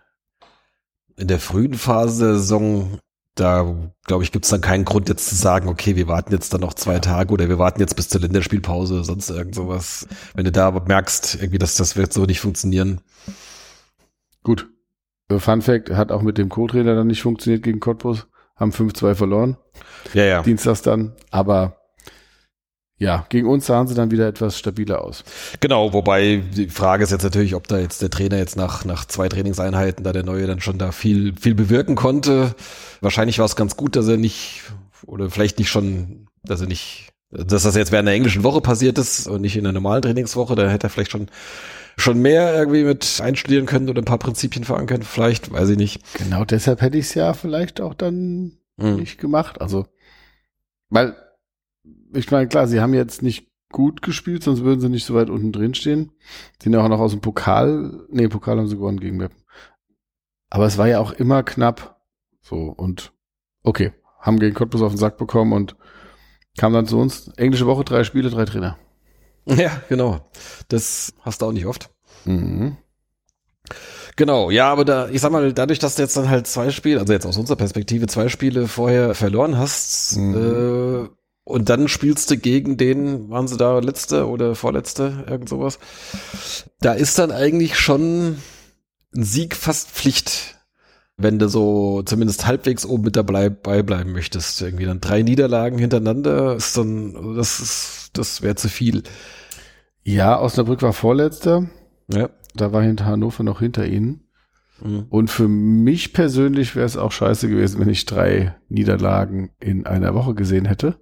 A: frühen Phase der Saison, da glaube ich, gibt's dann keinen Grund jetzt zu sagen, okay, wir warten jetzt dann noch 2 Tage oder wir warten jetzt bis zur Länderspielpause, sonst irgend sowas. Wenn du da merkst, irgendwie, dass das wird so nicht funktionieren.
B: Gut. Fun Fact, hat auch mit dem Co-Trainer dann nicht funktioniert gegen Cottbus, haben 5-2 verloren.
A: Ja.
B: Dienstags dann, aber ja, gegen uns sahen sie dann wieder etwas stabiler aus.
A: Genau, wobei die Frage ist jetzt natürlich, ob da jetzt der Trainer jetzt nach 2 Trainingseinheiten, da der Neue dann schon da viel bewirken konnte. Wahrscheinlich war es ganz gut, dass er nicht, oder vielleicht nicht schon, dass das jetzt während der englischen Woche passiert ist und nicht in der normalen Trainingswoche. Da hätte er vielleicht schon mehr irgendwie mit einstudieren können oder ein paar Prinzipien verankern, vielleicht, weiß ich nicht.
B: Genau deshalb hätte ich es ja vielleicht auch dann nicht gemacht. Also, weil, ich meine, klar, sie haben jetzt nicht gut gespielt, sonst würden sie nicht so weit unten drin stehen. Sind ja auch noch aus dem Pokal haben sie gewonnen gegen Meppen. Aber es war ja auch immer knapp. So, und okay, haben gegen Cottbus auf den Sack bekommen und kam dann zu uns. Englische Woche, 3 Spiele, 3 Trainer.
A: Ja, genau. Das hast du auch nicht oft.
B: Mhm.
A: Genau, ja, aber ich sag mal, dadurch, dass du jetzt dann halt 2 Spiele, also jetzt aus unserer Perspektive 2 Spiele vorher verloren hast, und dann spielst du gegen den, waren sie da letzte oder vorletzte, irgend sowas. Da ist dann eigentlich schon ein Sieg fast Pflicht, wenn du so zumindest halbwegs oben mit dabei bleiben möchtest. Irgendwie dann 3 Niederlagen hintereinander ist dann, das wäre zu viel.
B: Ja, Osnabrück war Vorletzter.
A: Ja.
B: Da war Hannover noch hinter ihnen. Und für mich persönlich wäre es auch scheiße gewesen, wenn ich 3 Niederlagen in einer Woche gesehen hätte.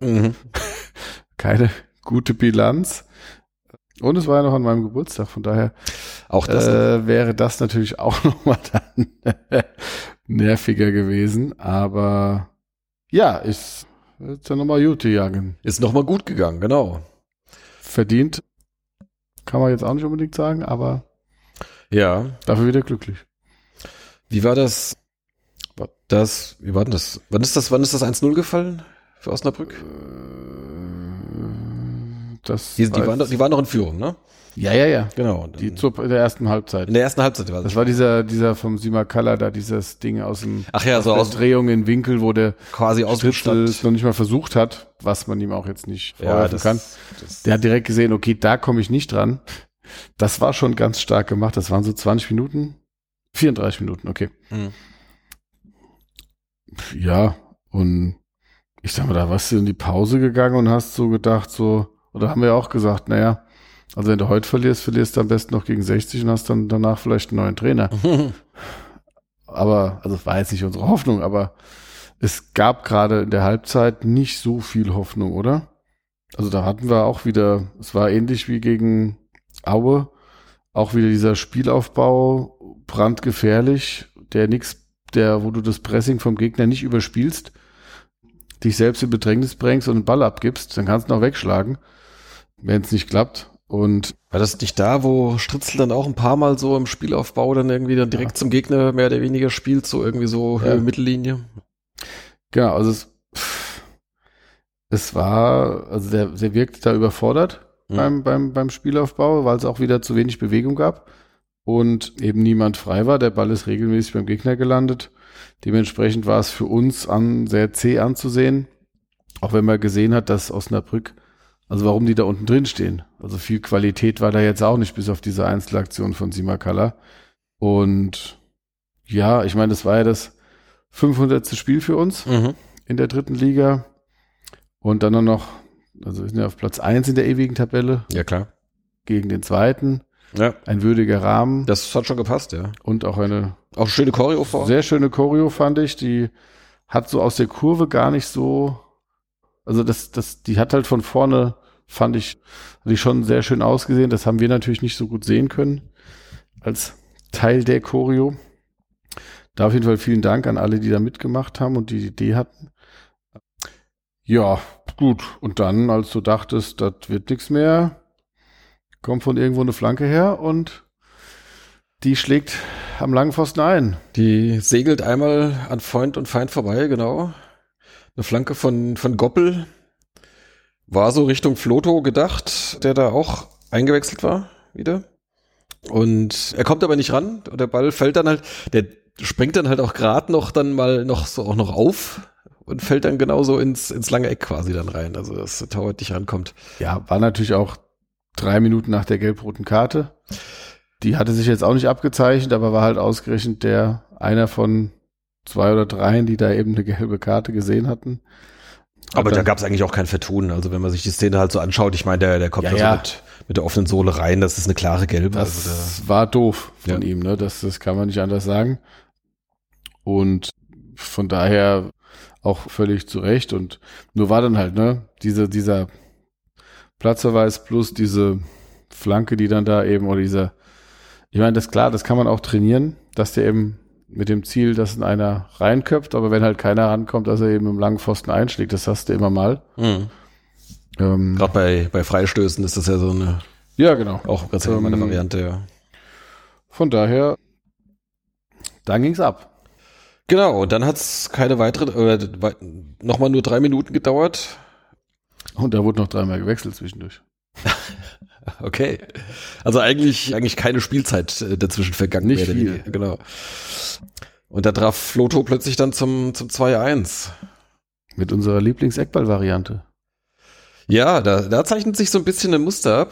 B: Keine gute Bilanz. Und es war ja noch an meinem Geburtstag, von daher
A: auch das
B: wäre das natürlich auch nochmal dann nerviger gewesen. Aber ja, ist ja nochmal gut gegangen.
A: Ist nochmal gut gegangen, genau.
B: Verdient, kann man jetzt auch nicht unbedingt sagen, aber
A: ja,
B: dafür wieder glücklich.
A: Wie war das? Wie war denn das? Wann ist das 1-0 gefallen für Osnabrück? Die waren noch in Führung, ne?
B: Ja.
A: Genau.
B: In der ersten Halbzeit.
A: In der ersten Halbzeit war das.
B: Das war dieser vom Simakala da, dieses Ding aus dem
A: aus
B: Drehung in Winkel, wo der
A: quasi aus dem Stand
B: es noch nicht mal versucht hat, was man ihm auch jetzt nicht vorwerfen kann. Der hat direkt gesehen, okay, da komme ich nicht dran. Das war schon ganz stark gemacht. Das waren so 20 Minuten. 34 Minuten, okay. Ja, und ich sag mal, da warst du in die Pause gegangen und hast so gedacht, oder haben wir auch gesagt, naja, also wenn du heute verlierst du am besten noch gegen 60 und hast dann danach vielleicht einen neuen Trainer. Aber, also es war jetzt nicht unsere Hoffnung, aber es gab gerade in der Halbzeit nicht so viel Hoffnung, oder? Also da hatten wir auch wieder, es war ähnlich wie gegen Aue, auch wieder dieser Spielaufbau, brandgefährlich, wo du das Pressing vom Gegner nicht überspielst, dich selbst in Bedrängnis bringst und einen Ball abgibst, dann kannst du ihn auch wegschlagen, wenn es nicht klappt. Und
A: war das nicht da, wo Stritzel dann auch ein paar Mal so im Spielaufbau dann irgendwie dann direkt zum Gegner mehr oder weniger spielt, so irgendwie so Höhe Mittellinie?
B: Genau, also es war, also der wirkte da überfordert beim Spielaufbau, weil es auch wieder zu wenig Bewegung gab und eben niemand frei war. Der Ball ist regelmäßig beim Gegner gelandet. Dementsprechend war es für uns sehr zäh anzusehen, auch wenn man gesehen hat, dass Osnabrück, also warum die da unten drin stehen. Also viel Qualität war da jetzt auch nicht, bis auf diese Einzelaktion von Simakala. Und ja, ich meine, das war ja das 500. Spiel für uns in der 3. Liga. Und dann noch, also wir sind ja auf Platz 1 in der ewigen Tabelle.
A: Ja, klar.
B: Gegen den 2.
A: Ja.
B: Ein würdiger Rahmen.
A: Das hat schon gepasst, ja.
B: Und auch eine
A: schöne Choreo vor.
B: Sehr schöne Choreo, fand ich. Die hat so aus der Kurve gar nicht so, also die hat halt von vorne, fand ich, hat die schon sehr schön ausgesehen. Das haben wir natürlich nicht so gut sehen können als Teil der Choreo. Da auf jeden Fall vielen Dank an alle, die da mitgemacht haben und die Idee hatten. Ja, gut. Und dann, als du dachtest, das wird nichts mehr, kommt von irgendwo eine Flanke her und die schlägt am langen Pfosten ein.
A: Die segelt einmal an Freund und Feind vorbei, genau. Eine Flanke von Goppel. War so Richtung Floto gedacht, der da auch eingewechselt war wieder. Und er kommt aber nicht ran. Und der Ball fällt dann halt, der springt dann halt auch gerade noch dann mal noch auf und fällt dann genauso ins lange Eck quasi dann rein. Also dass der Torwart nicht rankommt.
B: Ja, war natürlich auch 3 Minuten nach der gelb-roten Karte. Die hatte sich jetzt auch nicht abgezeichnet, aber war halt ausgerechnet einer von 2 oder 3, die da eben eine gelbe Karte gesehen hatten.
A: Aber da gab es eigentlich auch kein Vertun. Also wenn man sich die Szene halt so anschaut, ich meine, der kommt mit der offenen Sohle rein, das ist eine klare Gelbe.
B: Das war doof von ihm, ne? Das kann man nicht anders sagen. Und von daher auch völlig zu Recht. Und nur war dann halt, ne, dieser Platzverweis plus diese Flanke, die dann da eben, oder ich meine, das ist klar, das kann man auch trainieren, dass der eben mit dem Ziel, dass einer reinköpft, aber wenn halt keiner rankommt, dass er eben im langen Pfosten einschlägt, das hast du immer mal.
A: Mhm. Gerade bei Freistößen ist das ja so eine,
B: ja genau,
A: auch ganz eine Variante, ja.
B: Von daher, dann ging's ab.
A: Genau, und dann hat's keine nochmal nur 3 Minuten gedauert.
B: Und da wurde noch 3-mal gewechselt zwischendurch.
A: Okay. Also eigentlich keine Spielzeit dazwischen vergangen.
B: Nicht viel.
A: Genau. Und da traf Floto plötzlich dann zum 2-1.
B: Mit unserer Lieblings-Eckball-Variante.
A: Ja, da zeichnet sich so ein bisschen ein Muster ab.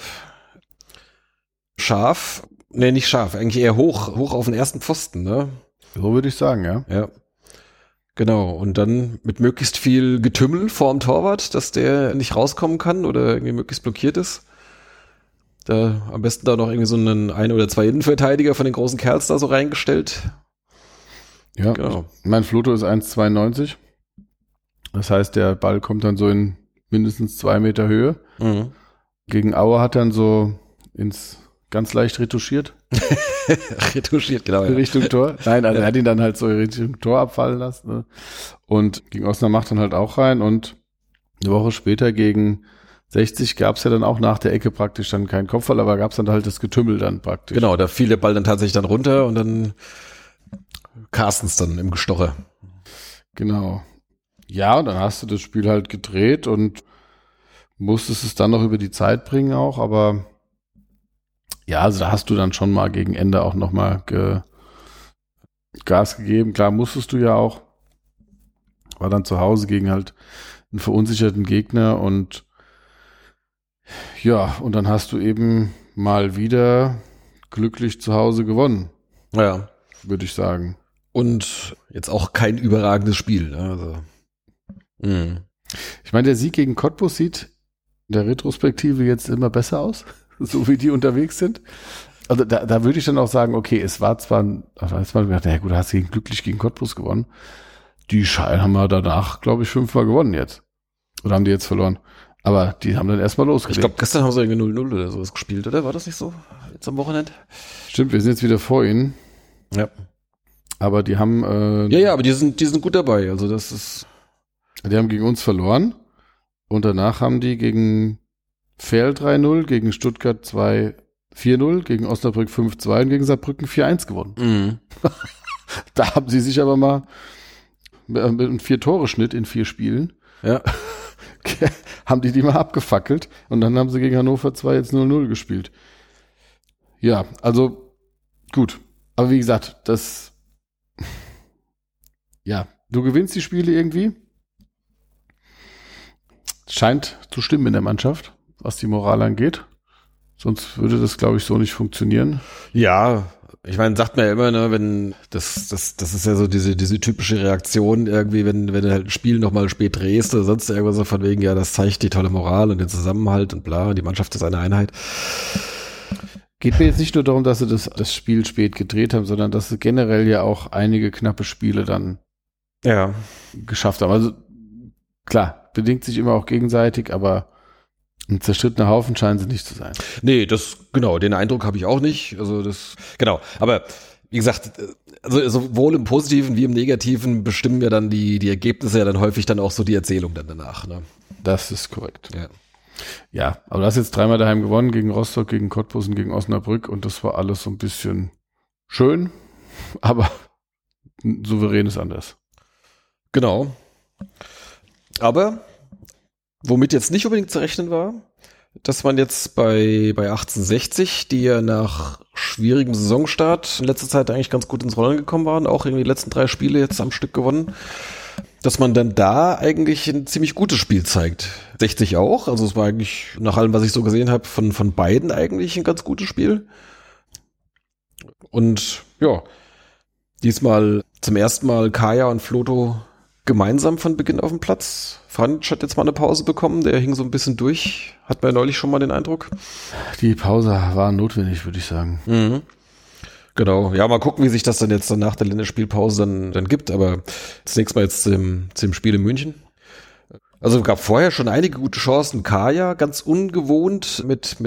A: Nicht scharf, eigentlich eher hoch auf den ersten Pfosten, ne?
B: So würde ich sagen, ja.
A: Ja. Genau, und dann mit möglichst viel Getümmel vorm Torwart, dass der nicht rauskommen kann oder irgendwie möglichst blockiert ist. Da am besten da noch irgendwie so ein oder 2 Innenverteidiger von den großen Kerls da so reingestellt.
B: Ja, genau. Mein Floto ist 1,92. Das heißt, der Ball kommt dann so in mindestens 2 Meter Höhe.
A: Mhm.
B: Gegen Auer hat dann so ganz leicht retuschiert.
A: Retuschiert, genau.
B: In Richtung Tor. Nein, also er hat ihn dann halt so in Richtung Tor abfallen lassen. Ne? Und gegen Osnabrück dann halt auch rein. Und eine Woche später gegen 60 gab es ja dann auch nach der Ecke praktisch dann keinen Kopfball, aber gab es dann halt das Getümmel dann praktisch.
A: Genau, da fiel der Ball dann tatsächlich dann runter und dann Carstens dann im Gestoche.
B: Genau. Ja, und dann hast du das Spiel halt gedreht und musstest es dann noch über die Zeit bringen auch, aber ja, also da hast du dann schon mal gegen Ende auch nochmal Gas gegeben. Klar, musstest du ja auch. War dann zu Hause gegen halt einen verunsicherten Gegner und ja, und dann hast du eben mal wieder glücklich zu Hause gewonnen.
A: Ja.
B: Würde ich sagen.
A: Und jetzt auch kein überragendes Spiel. Ne? Also.
B: Ich meine, der Sieg gegen Cottbus sieht in der Retrospektive jetzt immer besser aus, so wie die unterwegs sind. Also da würde ich dann auch sagen, okay, es war zwar, ja gut, da hast du glücklich gegen Cottbus gewonnen. Die Schein haben wir danach, glaube ich, 5-mal gewonnen jetzt. Oder haben die jetzt verloren? Aber die haben dann erstmal losgelegt.
A: Ich glaube, gestern haben sie irgendwie 0-0 oder sowas gespielt, oder? War das nicht so? Jetzt am Wochenende?
B: Stimmt, wir sind jetzt wieder vor ihnen.
A: Ja.
B: Aber die haben
A: aber die sind gut dabei. Also das ist.
B: Die haben gegen uns verloren. Und danach haben die gegen Verl 3-0, gegen Stuttgart 4-0, gegen Osnabrück 5-2 und gegen Saarbrücken 4-1 gewonnen.
A: Mhm.
B: Da haben sie sich aber mal mit einem 4-Tore-Schnitt in 4 Spielen,
A: ja,
B: haben die mal abgefackelt und dann haben sie gegen Hannover 2 jetzt 0-0 gespielt. Ja, also gut. Aber wie gesagt, du gewinnst die Spiele irgendwie. Scheint zu stimmen in der Mannschaft, was die Moral angeht. Sonst würde das, glaube ich, so nicht funktionieren.
A: Ja, ich meine, sagt man ja immer, ne, wenn das ist ja so diese typische Reaktion irgendwie, wenn du halt ein Spiel nochmal spät drehst oder sonst irgendwas so von wegen, ja, das zeigt die tolle Moral und den Zusammenhalt und bla, und die Mannschaft ist eine Einheit.
B: Geht mir jetzt nicht nur darum, dass sie das Spiel spät gedreht haben, sondern dass sie generell ja auch einige knappe Spiele dann geschafft haben. Also klar, bedingt sich immer auch gegenseitig, aber ein zerstrittener Haufen scheinen sie nicht zu sein.
A: Nee, den Eindruck habe ich auch nicht. Also aber wie gesagt, also sowohl im Positiven wie im Negativen bestimmen ja dann die Ergebnisse ja dann häufig dann auch so die Erzählung dann danach. Ne?
B: Das ist korrekt.
A: Ja.
B: Ja, aber du hast jetzt 3-mal daheim gewonnen, gegen Rostock, gegen Cottbus und gegen Osnabrück und das war alles so ein bisschen schön, aber souverän ist anders.
A: Genau. Aber womit jetzt nicht unbedingt zu rechnen war, dass man jetzt bei 1860, die ja nach schwierigem Saisonstart in letzter Zeit eigentlich ganz gut ins Rollen gekommen waren, auch irgendwie die letzten 3 Spiele jetzt am Stück gewonnen, dass man dann da eigentlich ein ziemlich gutes Spiel zeigt. 60 auch, also es war eigentlich nach allem, was ich so gesehen habe, von beiden eigentlich ein ganz gutes Spiel. Und ja, diesmal zum ersten Mal Kaya und Floto gemeinsam von Beginn auf dem Platz. Franc hat jetzt mal eine Pause bekommen, der hing so ein bisschen durch. Hat man ja neulich schon mal den Eindruck.
B: Die Pause war notwendig, würde ich sagen.
A: Mhm. Genau. Ja, mal gucken, wie sich das dann jetzt dann nach der Länderspielpause dann gibt. Aber zunächst mal jetzt zum Spiel in München. Also gab vorher schon einige gute Chancen. Kaya, ganz ungewohnt, mit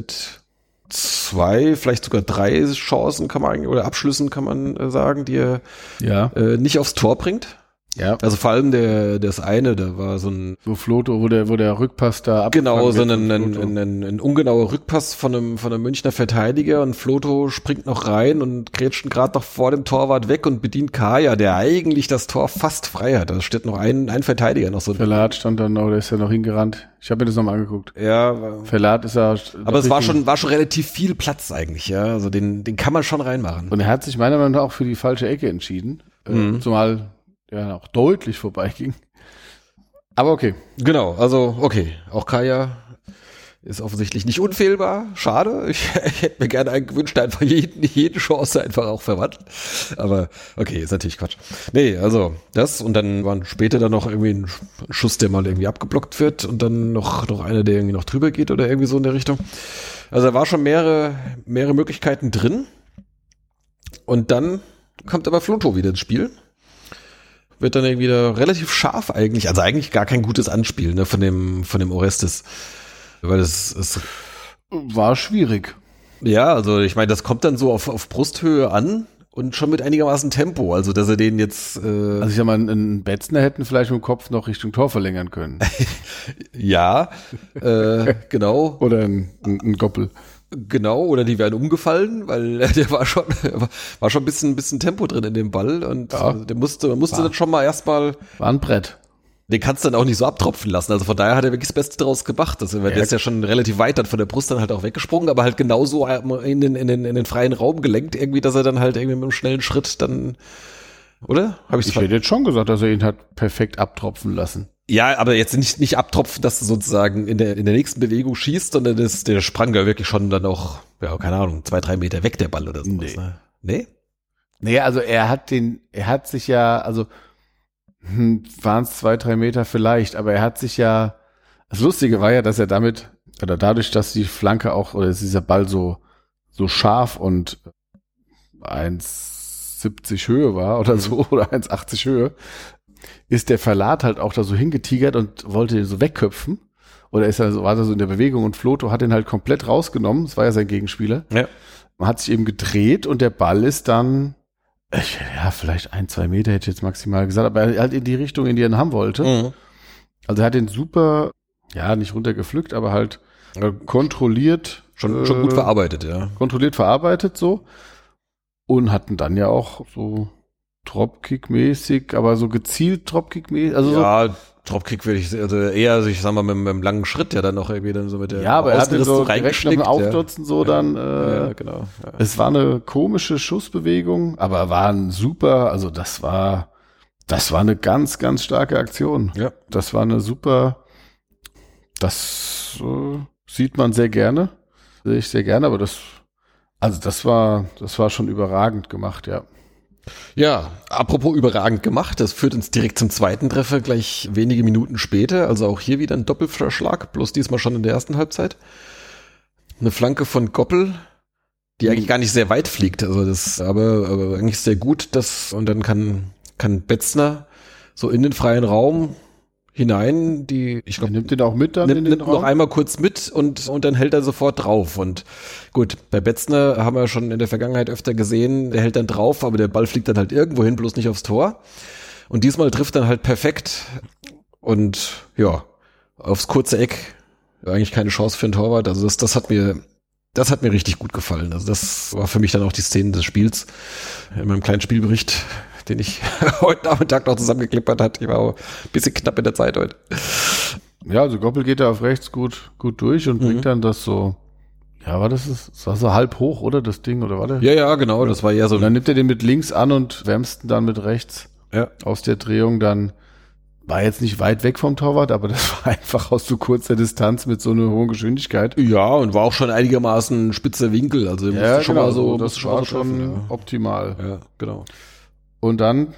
A: 2, vielleicht sogar 3 Chancen kann man oder Abschlüssen kann man sagen, die er nicht aufs Tor bringt.
B: Ja.
A: Also vor allem das eine, da war so ein
B: Floto, wo der Rückpass da
A: genau, so ein ungenauer Rückpass von einem Münchner Verteidiger und Floto springt noch rein und grätscht gerade noch vor dem Torwart weg und bedient Kaya, der eigentlich das Tor fast frei hat. Da steht noch ein Verteidiger noch so.
B: Verlat stand dann noch, der ist ja noch hingerannt. Ich habe mir das nochmal angeguckt.
A: Ja.
B: Verlat ist ja.
A: Aber es war schon relativ viel Platz eigentlich, ja. Also den kann man schon reinmachen.
B: Und er hat sich meiner Meinung nach auch für die falsche Ecke entschieden. Zumal der auch deutlich vorbeiging. Aber okay.
A: Genau, also okay. Auch Kaya ist offensichtlich nicht unfehlbar. Schade. Ich hätte mir gerne einen gewünscht, einfach jede Chance einfach auch verwandelt. Aber okay, ist natürlich Quatsch. Nee, also das und dann waren später dann noch irgendwie ein Schuss, der mal irgendwie abgeblockt wird und dann noch einer, der irgendwie noch drüber geht oder irgendwie so in der Richtung. Also da war schon mehrere Möglichkeiten drin. Und dann kommt aber Floto wieder ins Spiel. Wird dann irgendwie da relativ scharf eigentlich, also eigentlich gar kein gutes Anspiel, ne, von dem Orestes. Weil es
B: war schwierig.
A: Ja, also ich meine, das kommt dann so auf Brusthöhe an und schon mit einigermaßen Tempo, also dass er den jetzt
B: also ich sag mal, einen Betzner hätten vielleicht mit dem Kopf noch Richtung Tor verlängern können.
A: Ja, genau.
B: Oder ein Goppel.
A: Genau, oder die wären umgefallen, weil der war schon ein bisschen Tempo drin in dem Ball und der musste dann schon mal erstmal.
B: War ein Brett.
A: Den kannst du dann auch nicht so abtropfen lassen. Also von daher hat er wirklich das Beste draus gemacht. Also, der ist ja schon relativ weit dann von der Brust dann halt auch weggesprungen, aber halt genauso in den freien Raum gelenkt irgendwie, dass er dann halt irgendwie mit einem schnellen Schritt dann, oder?
B: Ich hätte jetzt schon gesagt, dass er ihn hat perfekt abtropfen lassen.
A: Ja, aber jetzt nicht abtropfen, dass du sozusagen in der nächsten Bewegung schießt, sondern der sprang ja wirklich schon dann auch, ja, keine Ahnung, 2-3 Meter weg, der Ball oder sowas.
B: Nee.
A: Ne? Nee?
B: Nee, also er hat sich ja, also waren es 2-3 Meter vielleicht, aber er hat sich ja, das Lustige war ja, dass er damit, oder dadurch, dass die Flanke auch, oder dieser Ball so scharf und 1,70 Höhe war oder so, oder 1,80 Höhe, ist der Verlat halt auch da so hingetigert und wollte den so wegköpfen. Oder war er so in der Bewegung und Floto hat den halt komplett rausgenommen. Das war ja sein Gegenspieler. Ja. Man hat sich eben gedreht und der Ball ist dann, vielleicht 1-2 Meter hätte ich jetzt maximal gesagt, aber halt in die Richtung, in die er ihn haben wollte. Mhm. Also er hat den super, nicht runtergepflückt, aber halt kontrolliert.
A: Schon gut verarbeitet, ja.
B: Kontrolliert verarbeitet so. Und hatten dann ja auch so Dropkick-mäßig, aber so gezielt Dropkick-mäßig. Also
A: ja, Dropkick würde ich, also eher, also ich sag mal, mit einem langen Schritt ja dann noch irgendwie dann so mit der.
B: Ja, aber er hat den so direkt nach dem Aufdutzen so dann.
A: Ja, genau. Ja.
B: Es war eine komische Schussbewegung, aber war ein super, also das war eine ganz, ganz starke Aktion. Ja. Das war eine super, das sieht man sehr gerne, sehe ich sehr gerne, aber das war schon überragend gemacht, ja.
A: Ja, apropos überragend gemacht, das führt uns direkt zum zweiten Treffer, gleich wenige Minuten später, also auch hier wieder ein Doppelverschlag, bloß diesmal schon in der ersten Halbzeit. Eine Flanke von Goppel, die eigentlich gar nicht sehr weit fliegt, also das, aber eigentlich sehr gut, und dann kann Betzner so in den freien Raum hinein,
B: nimmt den auch mit dann in den
A: nimmt
B: Raum?
A: noch einmal kurz mit und dann hält er sofort drauf. Und gut, bei Betzner haben wir schon in der Vergangenheit öfter gesehen, der hält dann drauf, aber der Ball fliegt dann halt irgendwo hin, bloß nicht aufs Tor. Und diesmal trifft dann halt perfekt und ja, aufs kurze Eck eigentlich keine Chance für einen Torwart. Also das hat mir richtig gut gefallen. Also das war für mich dann auch die Szene des Spiels. In meinem kleinen Spielbericht, den ich heute Nachmittag noch zusammengeklippert hat. Ich war auch ein bisschen knapp in der Zeit heute.
B: Ja, also Goppel geht da auf rechts gut durch und bringt dann das so, ja, das war so halb hoch, oder, das Ding, oder war der?
A: Ja, genau, das war eher so.
B: Und dann nimmt er den mit links an und wärmst ihn dann mit rechts aus der Drehung. Dann war jetzt nicht weit weg vom Torwart, aber das war einfach aus so kurzer Distanz mit so einer hohen Geschwindigkeit.
A: Ja, und war auch schon einigermaßen spitzer Winkel, also
B: ja,
A: schon
B: genau,
A: mal so,
B: das war schon optimal.
A: Ja, genau.
B: Und dann,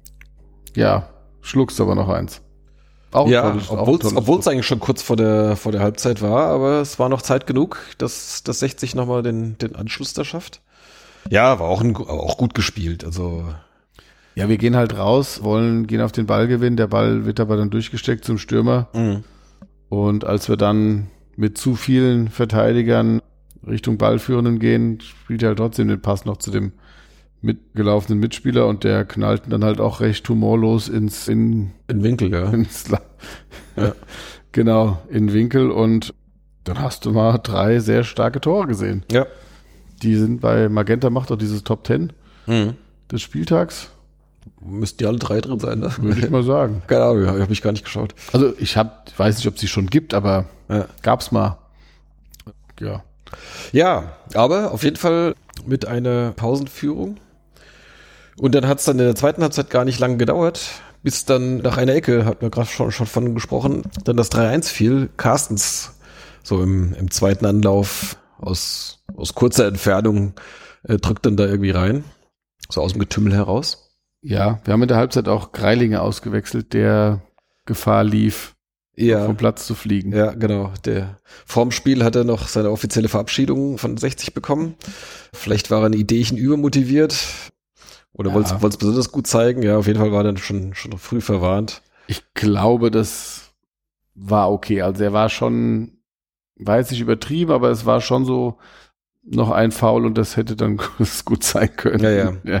B: ja, schluckst aber noch eins.
A: Ja, obwohl es eigentlich schon kurz vor der Halbzeit war, aber es war noch Zeit genug, dass 60 nochmal den Anschluss da schafft. Ja, war auch gut gespielt, also.
B: Ja, wir gehen halt raus, gehen auf den Ball gewinnen, der Ball wird aber dann durchgesteckt zum Stürmer. Mhm. Und als wir dann mit zu vielen Verteidigern Richtung Ballführenden gehen, spielt er halt trotzdem den Pass noch zu dem mitgelaufenen Mitspieler und der knallt dann halt auch recht humorlos in
A: Winkel, ja.
B: Ja. Genau, in Winkel, und dann hast du mal 3 sehr starke Tore gesehen.
A: Ja.
B: Die sind bei Magenta, macht doch dieses Top 10 des Spieltags.
A: Müssten die alle 3 drin sein, ne?
B: Würde ich mal sagen.
A: Keine Ahnung, habe ich gar nicht geschaut.
B: Also ich weiß nicht, ob es sie schon gibt, aber gab's mal. Ja.
A: Ja, aber auf jeden Fall mit einer Pausenführung. Und dann hat es dann in der zweiten Halbzeit gar nicht lange gedauert, bis dann nach einer Ecke, hatten wir gerade schon von gesprochen, dann das 3-1 fiel. Carstens so im zweiten Anlauf aus kurzer Entfernung drückt dann da irgendwie rein. So aus dem Getümmel heraus.
B: Ja, wir haben in der Halbzeit auch Greilinger ausgewechselt, der Gefahr lief, vom Platz zu fliegen.
A: Ja, genau. Vorm Spiel hat er noch seine offizielle Verabschiedung von 60 bekommen. Vielleicht war er ein Ideechen übermotiviert oder wollte es besonders gut zeigen. Ja, auf jeden Fall war er dann schon früh verwarnt.
B: Ich glaube, das war okay. Also er war schon, war jetzt nicht übertrieben, aber es war schon so noch ein Foul und das hätte dann gut sein können.
A: Ja.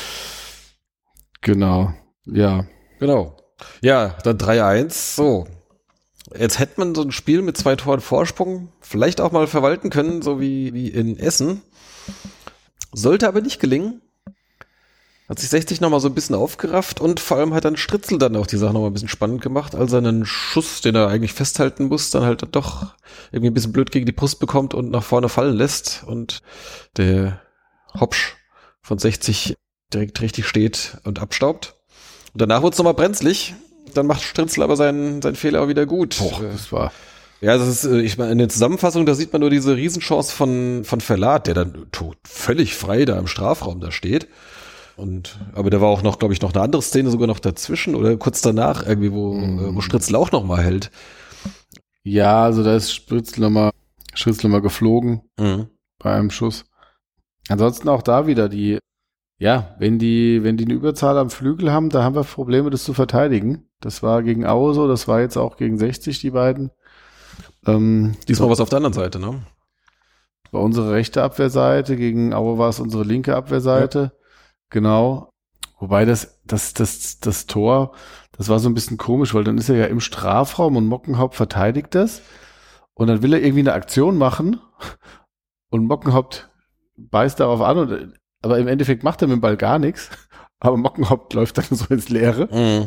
B: Genau, ja.
A: Genau. Ja, dann 3-1. So. Jetzt hätte man so ein Spiel mit 2 Toren Vorsprung vielleicht auch mal verwalten können, so wie in Essen. Sollte aber nicht gelingen. Hat sich 60 nochmal so ein bisschen aufgerafft und vor allem hat dann Stritzel dann auch die Sache nochmal ein bisschen spannend gemacht, als er einen Schuss, den er eigentlich festhalten muss, dann halt doch irgendwie ein bisschen blöd gegen die Brust bekommt und nach vorne fallen lässt und der Hopsch von 60 direkt richtig steht und abstaubt. Und danach wird es nochmal brenzlig. Dann macht Stritzel aber seinen Fehler auch wieder gut.
B: Das war...
A: Ja, das ist, ich meine, in der Zusammenfassung, da sieht man nur diese Riesenchance von Verlat, der dann völlig frei da im Strafraum da steht. Aber da war auch noch, glaube ich, noch eine andere Szene sogar noch dazwischen oder kurz danach irgendwie, wo Stritzel auch noch mal hält.
B: Ja, also da ist Stritzel nochmal geflogen bei einem Schuss. Ansonsten auch da wieder wenn die eine Überzahl am Flügel haben, da haben wir Probleme, das zu verteidigen. Das war gegen Aue so, das war jetzt auch gegen 60, die beiden.
A: Diesmal was auf der anderen Seite, ne?
B: War unsere rechte Abwehrseite, gegen Aue war es unsere linke Abwehrseite. Ja. Genau. Wobei das Tor, das war so ein bisschen komisch, weil dann ist er ja im Strafraum und Mockenhaupt verteidigt das. Und dann will er irgendwie eine Aktion machen und Mockenhaupt beißt darauf an, aber im Endeffekt macht er mit dem Ball gar nichts. Aber Mockenhaupt läuft dann so ins Leere.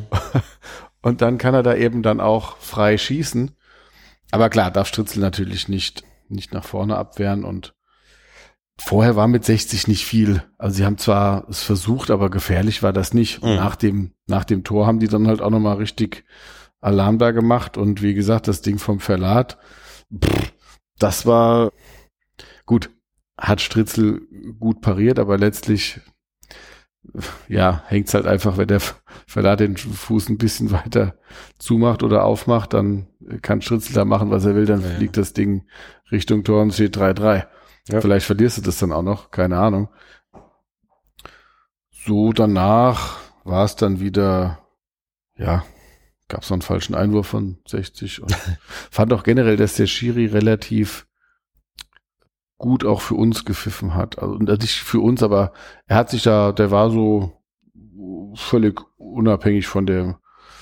B: Und dann kann er da eben dann auch frei schießen. Aber klar, darf Stritzel natürlich nicht nach vorne abwehren. Und vorher war mit 60 nicht viel. Also sie haben zwar es versucht, aber gefährlich war das nicht. Und nach dem Tor haben die dann halt auch nochmal richtig Alarm da gemacht. Und wie gesagt, das Ding vom Verlat, das war gut. Hat Stritzel gut pariert, aber letztlich hängt's halt einfach, wenn der Verlat den Fuß ein bisschen weiter zumacht oder aufmacht, dann kann Stritzel da machen, was er will, dann fliegt das Ding Richtung Tor und steht 3-3. Ja. Vielleicht verlierst du das dann auch noch, keine Ahnung. So, danach war es dann wieder, gab es noch einen falschen Einwurf von 60 und fand auch generell, dass der Schiri relativ gut auch für uns gepfiffen hat. Also nicht für uns, aber er hat sich der war so völlig unabhängig von der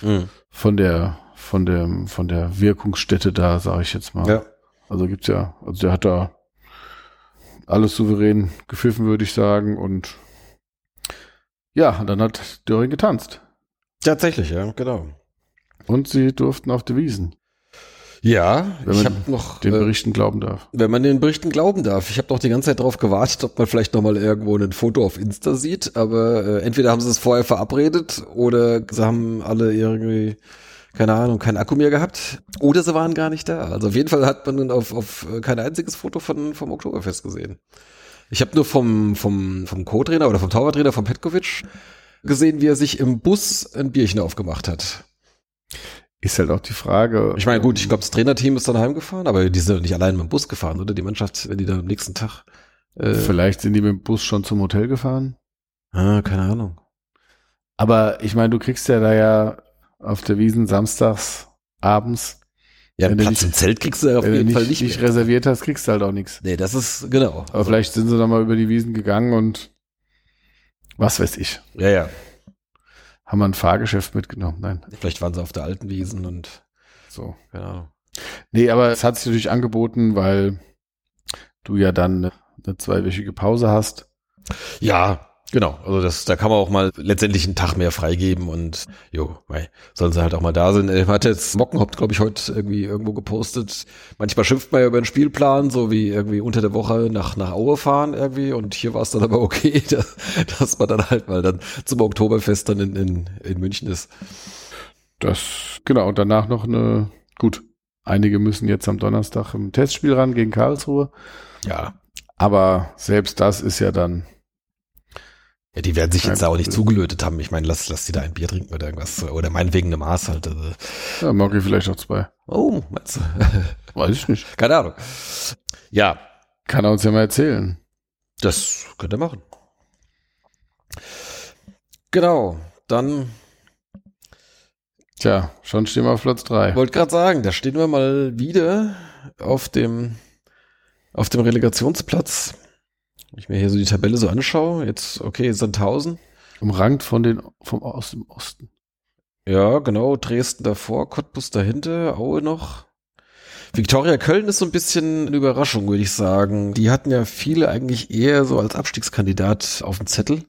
B: Wirkungsstätte da, sage ich jetzt mal.
A: Ja.
B: Also der hat da alles souverän gepfiffen, würde ich sagen. Und ja, dann hat Döring getanzt.
A: Tatsächlich, ja, genau.
B: Und sie durften auf die Wiesn.
A: Ja,
B: wenn
A: ich
B: man
A: habe noch
B: den Berichten glauben darf.
A: Wenn man den Berichten glauben darf. Ich habe noch die ganze Zeit darauf gewartet, ob man vielleicht noch mal irgendwo ein Foto auf Insta sieht, aber entweder haben sie es vorher verabredet oder sie haben alle irgendwie, keine Ahnung, keinen Akku mehr gehabt oder sie waren gar nicht da. Also auf jeden Fall hat man auf kein einziges Foto vom Oktoberfest gesehen. Ich habe nur vom Co-Trainer oder vom Torwarttrainer, vom Petkovic, gesehen, wie er sich im Bus ein Bierchen aufgemacht hat.
B: Ist halt auch die Frage.
A: Ich meine, gut, ich glaube, das Trainerteam ist dann heimgefahren, aber die sind nicht allein mit dem Bus gefahren, oder? Die Mannschaft, wenn die dann am nächsten Tag.
B: Vielleicht sind die mit dem Bus schon zum Hotel gefahren.
A: Keine Ahnung.
B: Aber ich meine, du kriegst ja auf der Wiesn samstags abends.
A: Ja, einen Platz im Zelt kriegst du auf jeden Fall nicht.
B: Wenn du nicht reserviert hast, kriegst du halt auch nichts.
A: Nee, das ist, genau.
B: Aber vielleicht sind sie dann mal über die Wiesn gegangen und was weiß ich.
A: Ja.
B: Haben wir ein Fahrgeschäft mitgenommen? Nein.
A: Vielleicht waren sie auf der alten Wiesn und
B: so.
A: Keine Ahnung.
B: Nee, aber es hat sich natürlich angeboten, weil du ja dann eine 2-wöchige Pause hast.
A: Ja, genau. Also da kann man auch mal letztendlich einen Tag mehr freigeben und sollen sie halt auch mal da sein. Hat jetzt Mockenhaupt, glaube ich, heute irgendwie irgendwo gepostet. Manchmal schimpft man ja über den Spielplan, so wie irgendwie unter der Woche nach Aue fahren irgendwie und hier war es dann aber okay, dass man dann halt mal dann zum Oktoberfest dann in München ist.
B: Genau, und danach noch einige müssen jetzt am Donnerstag im Testspiel ran gegen Karlsruhe.
A: Ja.
B: Aber selbst das ist ja dann.
A: Ja, die werden sich jetzt auch nicht zugelötet haben. Ich meine, lass die da ein Bier trinken oder irgendwas. Oder meinetwegen eine Maß halt. Also.
B: Ja, mag ich vielleicht auch 2.
A: Oh, meinst du?
B: Weiß ich nicht.
A: Keine Ahnung. Ja.
B: Kann er uns ja mal erzählen.
A: Das könnte er machen. Genau. Dann.
B: Tja, schon stehen wir auf Platz 3.
A: Wollte gerade sagen, da stehen wir mal wieder auf dem Relegationsplatz. Wenn ich mir hier so die Tabelle so anschaue, jetzt, okay, Sandhausen.
B: Umrankt vom Osten.
A: Ja, genau, Dresden davor, Cottbus dahinter, Aue noch. Viktoria Köln ist so ein bisschen eine Überraschung, würde ich sagen. Die hatten ja viele eigentlich eher so als Abstiegskandidat auf dem Zettel.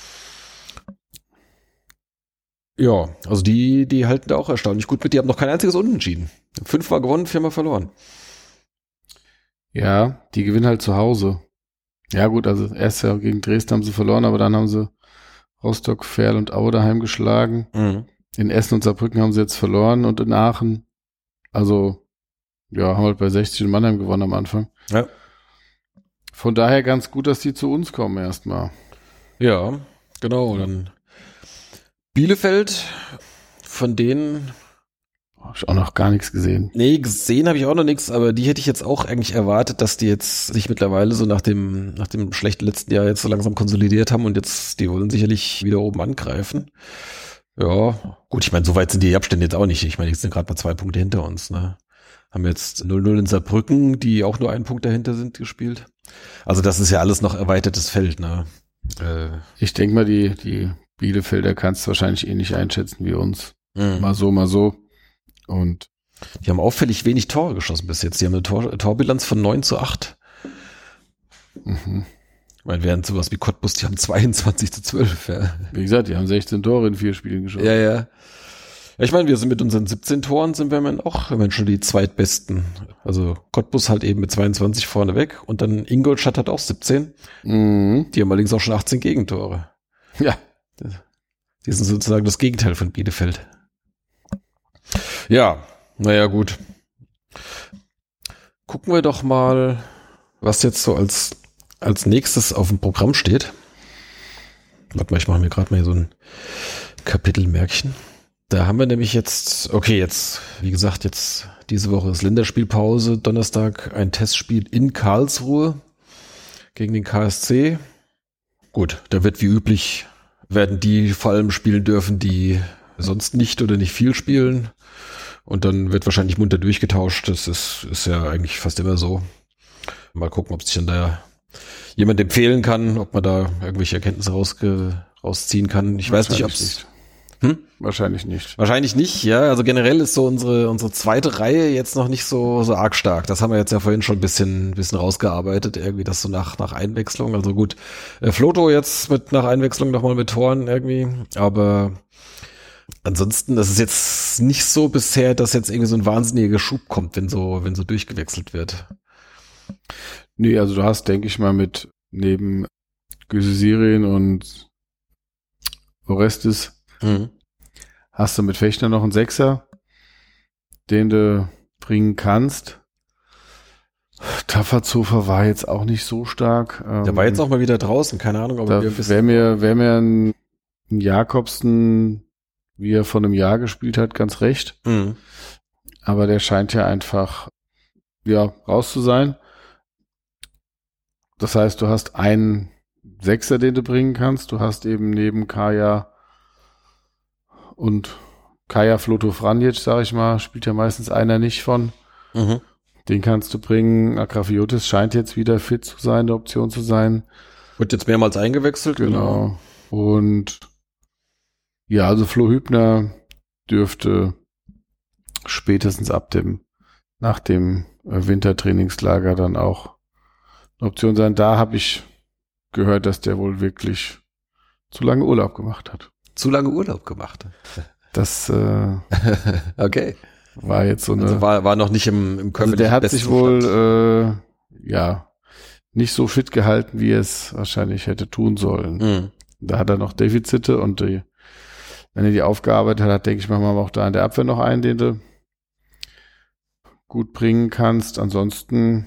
A: Ja, also die halten da auch erstaunlich gut mit. Die haben noch kein einziges Unentschieden. 5-mal gewonnen, 4-mal verloren.
B: Ja, die gewinnen halt zu Hause. Ja gut, also erst ja gegen Dresden haben sie verloren, aber dann haben sie Rostock, Ferl und Aue daheim geschlagen.
A: Mhm.
B: In Essen und Saarbrücken haben sie jetzt verloren und in Aachen. Also, ja, haben halt bei 60 in Mannheim gewonnen am Anfang.
A: Ja.
B: Von daher ganz gut, dass die zu uns kommen erstmal.
A: Ja, genau. Dann Bielefeld, von denen
B: habe ich auch noch gar nichts gesehen.
A: Nee, gesehen habe ich auch noch nichts, aber die hätte ich jetzt auch eigentlich erwartet, dass die jetzt sich mittlerweile so nach dem schlechten letzten Jahr jetzt so langsam konsolidiert haben und jetzt, die wollen sicherlich wieder oben angreifen. Ja, gut, ich meine, so weit sind die Abstände jetzt auch nicht. Ich meine, die sind gerade mal 2 Punkte hinter uns, ne? Haben jetzt 0-0 in Saarbrücken, die auch nur 1 Punkt dahinter sind, gespielt. Also das ist ja alles noch erweitertes Feld, ne?
B: Ich denke mal, die Bielefelder kannst du wahrscheinlich ähnlich einschätzen wie uns. Mal so. Und
A: die haben auffällig wenig Tore geschossen bis jetzt. Die haben eine Torbilanz von 9-8.
B: Mhm.
A: Ich meine, während sowas wie Cottbus, die haben 22-12. Ja.
B: Wie gesagt, die haben 16 Tore in 4 Spielen geschossen.
A: Ja. Ich meine, wir sind mit unseren 17 Toren sind wir auch immerhin schon die zweitbesten. Also Cottbus halt eben mit 22 vorne weg und dann Ingolstadt hat auch 17.
B: Mhm.
A: Die haben allerdings auch schon 18 Gegentore.
B: Ja.
A: Die sind sozusagen das Gegenteil von Bielefeld. Ja, naja, gut. Gucken wir doch mal, was jetzt so als nächstes auf dem Programm steht. Warte mal, ich mache mir gerade mal hier so ein Kapitelmärkchen. Da haben wir nämlich jetzt, wie gesagt, jetzt diese Woche ist Länderspielpause. Donnerstag ein Testspiel in Karlsruhe gegen den KSC. Gut, da wird wie üblich, werden die vor allem spielen dürfen, die sonst nicht oder nicht viel spielen. Und dann wird wahrscheinlich munter durchgetauscht. Das ist ja eigentlich fast immer so. Mal gucken, ob sich dann da jemand empfehlen kann, ob man da irgendwelche Erkenntnisse rausziehen kann. Ich weiß nicht, ob es...
B: Wahrscheinlich nicht.
A: Wahrscheinlich nicht, ja. Also generell ist so unsere zweite Reihe jetzt noch nicht so arg stark. Das haben wir jetzt ja vorhin schon ein bisschen rausgearbeitet, irgendwie das so nach Einwechslung. Also gut, Floto jetzt nach Einwechslung nochmal mit Toren irgendwie, aber ansonsten, das ist jetzt nicht so bisher, dass jetzt irgendwie so ein wahnsinniger Schub kommt, wenn so durchgewechselt wird.
B: Nee, also du hast, denke ich mal, mit neben Gysirien und Orestes hast du mit Fechner noch einen Sechser, den du bringen kannst. Tafferzofer war jetzt auch nicht so stark.
A: Der war jetzt auch mal wieder draußen, keine Ahnung. Aber
B: wäre mir ein Jakobsen, wie er vor einem Jahr gespielt hat, ganz recht. Aber der scheint ja einfach raus zu sein. Das heißt, du hast einen Sechser, den du bringen kannst. Du hast eben neben Kaya und Kaya Floto Franjic, sag ich mal, spielt ja meistens einer nicht von. Den kannst du bringen. Agrafiotis scheint jetzt wieder fit zu sein, eine Option zu sein.
A: Wird jetzt mehrmals eingewechselt.
B: Genau. Und ja, also Flo Hübner dürfte spätestens nach dem Wintertrainingslager dann auch eine Option sein. Da habe ich gehört, dass der wohl wirklich zu lange Urlaub gemacht hat.
A: Zu lange Urlaub gemacht?
B: Das
A: okay.
B: War jetzt so eine...
A: Also war noch nicht im Körper.
B: Also der hat sich wohl nicht so fit gehalten, wie er es wahrscheinlich hätte tun sollen. Da hat er noch Defizite und wenn er die aufgearbeitet hat, denke ich mal, auch da in der Abwehr noch einen, den du gut bringen kannst. Ansonsten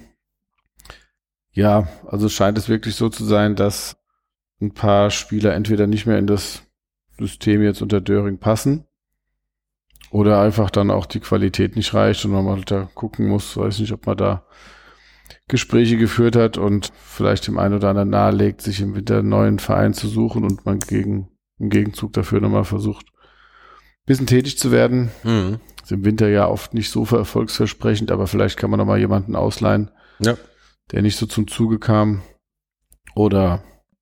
B: also scheint es wirklich so zu sein, dass ein paar Spieler entweder nicht mehr in das System jetzt unter Döring passen oder einfach dann auch die Qualität nicht reicht und man mal da gucken muss, weiß nicht, ob man da Gespräche geführt hat und vielleicht dem einen oder anderen nahelegt, sich im Winter einen neuen Verein zu suchen und man im Gegenzug dafür nochmal versucht, ein bisschen tätig zu werden. Ist im Winter ja oft nicht so erfolgsversprechend, aber vielleicht kann man nochmal jemanden ausleihen, der nicht so zum Zuge kam. Oder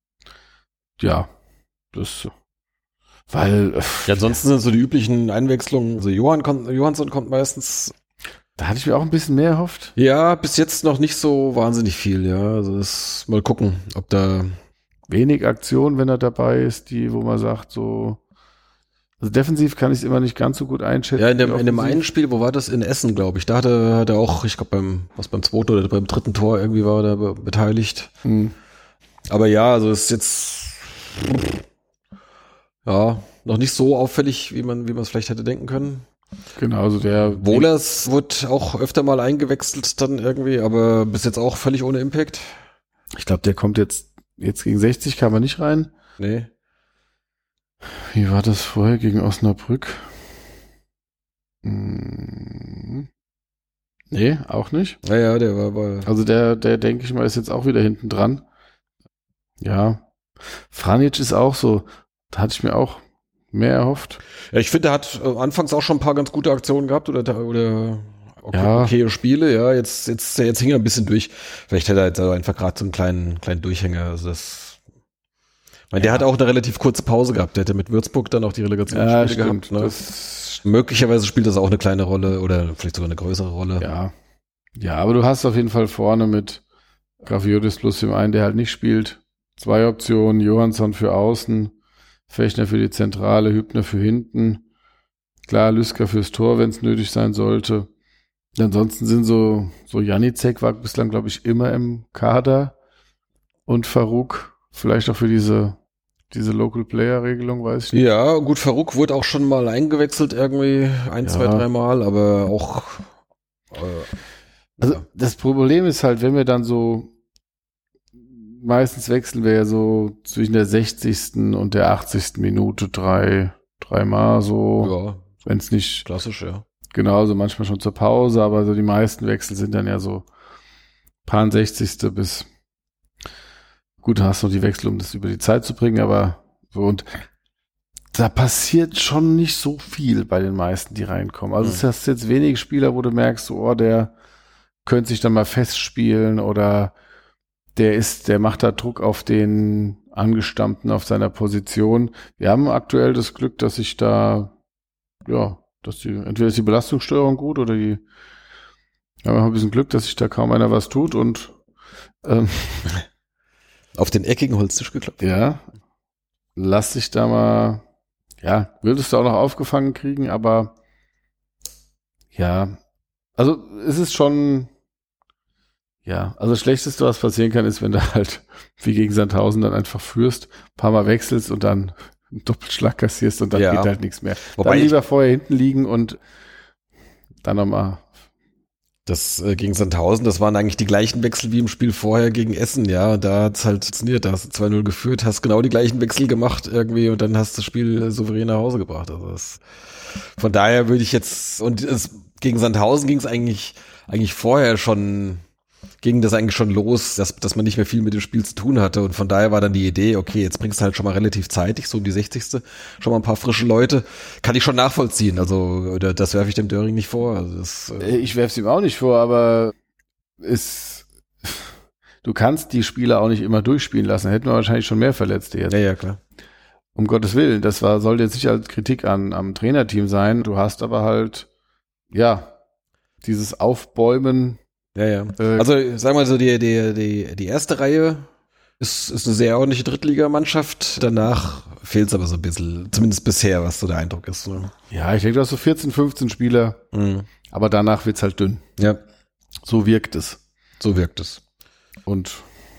B: weil
A: ansonsten sind so die üblichen Einwechslungen. Also Johansson kommt meistens.
B: Da hatte ich mir auch ein bisschen mehr erhofft.
A: Ja, bis jetzt noch nicht so wahnsinnig viel, ja. Also mal gucken, ob da
B: wenig Aktion, wenn er dabei ist, wo man sagt, so. Also defensiv kann ich es immer nicht ganz so gut einschätzen.
A: Ja, in dem einen Spiel, wo war das? In Essen, glaube ich. Da hat er auch, ich glaube beim zweiten oder beim dritten Tor irgendwie war er da beteiligt. Aber ja, also ist jetzt noch nicht so auffällig, wie man es vielleicht hätte denken können.
B: Genau, also der
A: Wohlers wird auch öfter mal eingewechselt dann irgendwie, aber bis jetzt auch völlig ohne Impact.
B: Ich glaube, der kommt jetzt gegen 60 kam er nicht rein.
A: Nee.
B: Wie war das vorher gegen Osnabrück? Nee, auch nicht.
A: Ja, der war.
B: Also der denke ich mal, ist jetzt auch wieder hinten dran. Ja. Franjic ist auch so, da hatte ich mir auch mehr erhofft.
A: Ja, ich finde, er hat anfangs auch schon ein paar ganz gute Aktionen gehabt oder okay Spiele. Ja, jetzt hing er ein bisschen durch. Vielleicht hätte er jetzt einfach gerade so einen kleinen Durchhänger. Also der hat auch eine relativ kurze Pause gehabt. Der hätte mit Würzburg dann auch die Relegationsspiele gehabt. Ne? Möglicherweise spielt das auch eine kleine Rolle oder vielleicht sogar eine größere Rolle.
B: Ja, aber du hast auf jeden Fall vorne mit Grafiotis plus dem einen, der halt nicht spielt. 2 Optionen, Johansson für außen, Fechner für die Zentrale, Hübner für hinten. Klar, Lüsker fürs Tor, wenn es nötig sein sollte. Ansonsten sind so Janicek war bislang, glaube ich, immer im Kader. Und Faruk vielleicht auch für diese Local-Player-Regelung, weiß ich nicht.
A: Ja, gut, Faruk wurde auch schon mal eingewechselt irgendwie 1, 2, 3 Mal, aber auch
B: also das Problem ist halt, wenn wir dann so meistens wechseln wir ja so zwischen der 60. und der 80. Minute dreimal so, wenn es nicht
A: klassisch, ja.
B: Genau, so manchmal schon zur Pause, aber so die meisten Wechsel sind dann ja so paar 60. bis gut, dann hast du noch die Wechsel, um das über die Zeit zu bringen, aber so und da passiert schon nicht so viel bei den meisten, die reinkommen. Also es hast jetzt wenige Spieler, wo du merkst, so, der könnte sich dann mal festspielen oder der macht da Druck auf den Angestammten auf seiner Position. Wir haben aktuell das Glück, dass sich da, entweder ist die Belastungssteuerung gut oder wir haben ein bisschen Glück, dass sich da kaum einer was tut und
A: auf den eckigen Holztisch geklopft.
B: Ja, lass dich da mal, würdest du auch noch aufgefangen kriegen, aber also es ist schon, also das Schlechteste, was passieren kann, ist, wenn du halt wie gegen Sandhausen dann einfach führst, ein paar Mal wechselst und dann einen Doppelschlag kassierst und dann geht halt nichts mehr.
A: Wobei
B: dann lieber vorher hinten liegen und dann nochmal.
A: Das gegen Sandhausen, das waren eigentlich die gleichen Wechsel wie im Spiel vorher gegen Essen, ja. Da hat's halt funktioniert, da hast du 2-0 geführt, hast genau die gleichen Wechsel gemacht irgendwie und dann hast du das Spiel souverän nach Hause gebracht. Also von daher würde ich jetzt, gegen Sandhausen ging es eigentlich vorher schon, ging das eigentlich schon los, dass man nicht mehr viel mit dem Spiel zu tun hatte und von daher war dann die Idee, okay, jetzt bringst du halt schon mal relativ zeitig, so um die 60. schon mal ein paar frische Leute, kann ich schon nachvollziehen, also das werfe ich dem Döring nicht vor. Also
B: ich werfe es ihm auch nicht vor, aber du kannst die Spieler auch nicht immer durchspielen lassen, hätten wir wahrscheinlich schon mehr Verletzte jetzt.
A: Ja, klar.
B: Um Gottes Willen, sollte jetzt nicht als Kritik am Trainerteam sein, du hast aber halt, dieses Aufbäumen.
A: Ja. Also sagen wir mal so, die erste Reihe ist eine sehr ordentliche Drittligamannschaft. Danach fehlt es aber so ein bisschen, zumindest bisher, was so der Eindruck ist. Ne?
B: Ja, ich denke, du hast so 14, 15 Spieler, aber danach wird's halt dünn.
A: Ja.
B: So wirkt es.
A: Und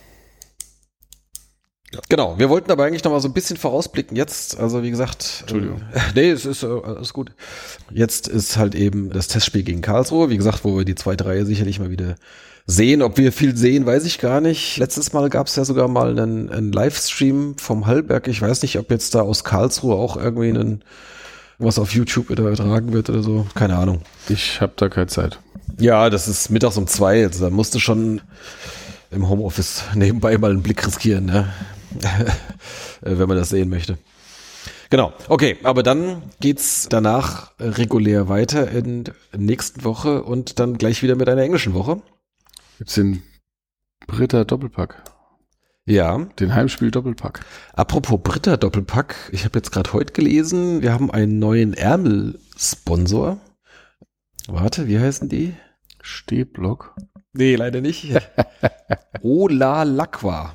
A: genau, wir wollten aber eigentlich noch mal so ein bisschen vorausblicken jetzt, also wie gesagt,
B: Entschuldigung.
A: Nee, es ist alles gut. Jetzt ist halt eben das Testspiel gegen Karlsruhe, wie gesagt, wo wir die zweite Reihe sicherlich mal wieder sehen. Ob wir viel sehen, weiß ich gar nicht. Letztes Mal gab es ja sogar mal einen Livestream vom Hallberg. Ich weiß nicht, ob jetzt da aus Karlsruhe auch irgendwie was auf YouTube übertragen wird oder so. Keine Ahnung.
B: Ich habe da keine Zeit.
A: Ja, das ist mittags um 2, also da musst du schon im Homeoffice nebenbei mal einen Blick riskieren, ne? Wenn man das sehen möchte. Genau, okay, aber dann geht's danach regulär weiter in der nächsten Woche und dann gleich wieder mit einer englischen Woche.
B: Gibt's den Britta Doppelpack?
A: Ja.
B: Den Heimspiel Doppelpack.
A: Apropos Britta Doppelpack, ich habe jetzt gerade heute gelesen, wir haben einen neuen Ärmel-Sponsor. Warte, wie heißen die?
B: Stehblock?
A: Nee, leider nicht. Ola Laqua.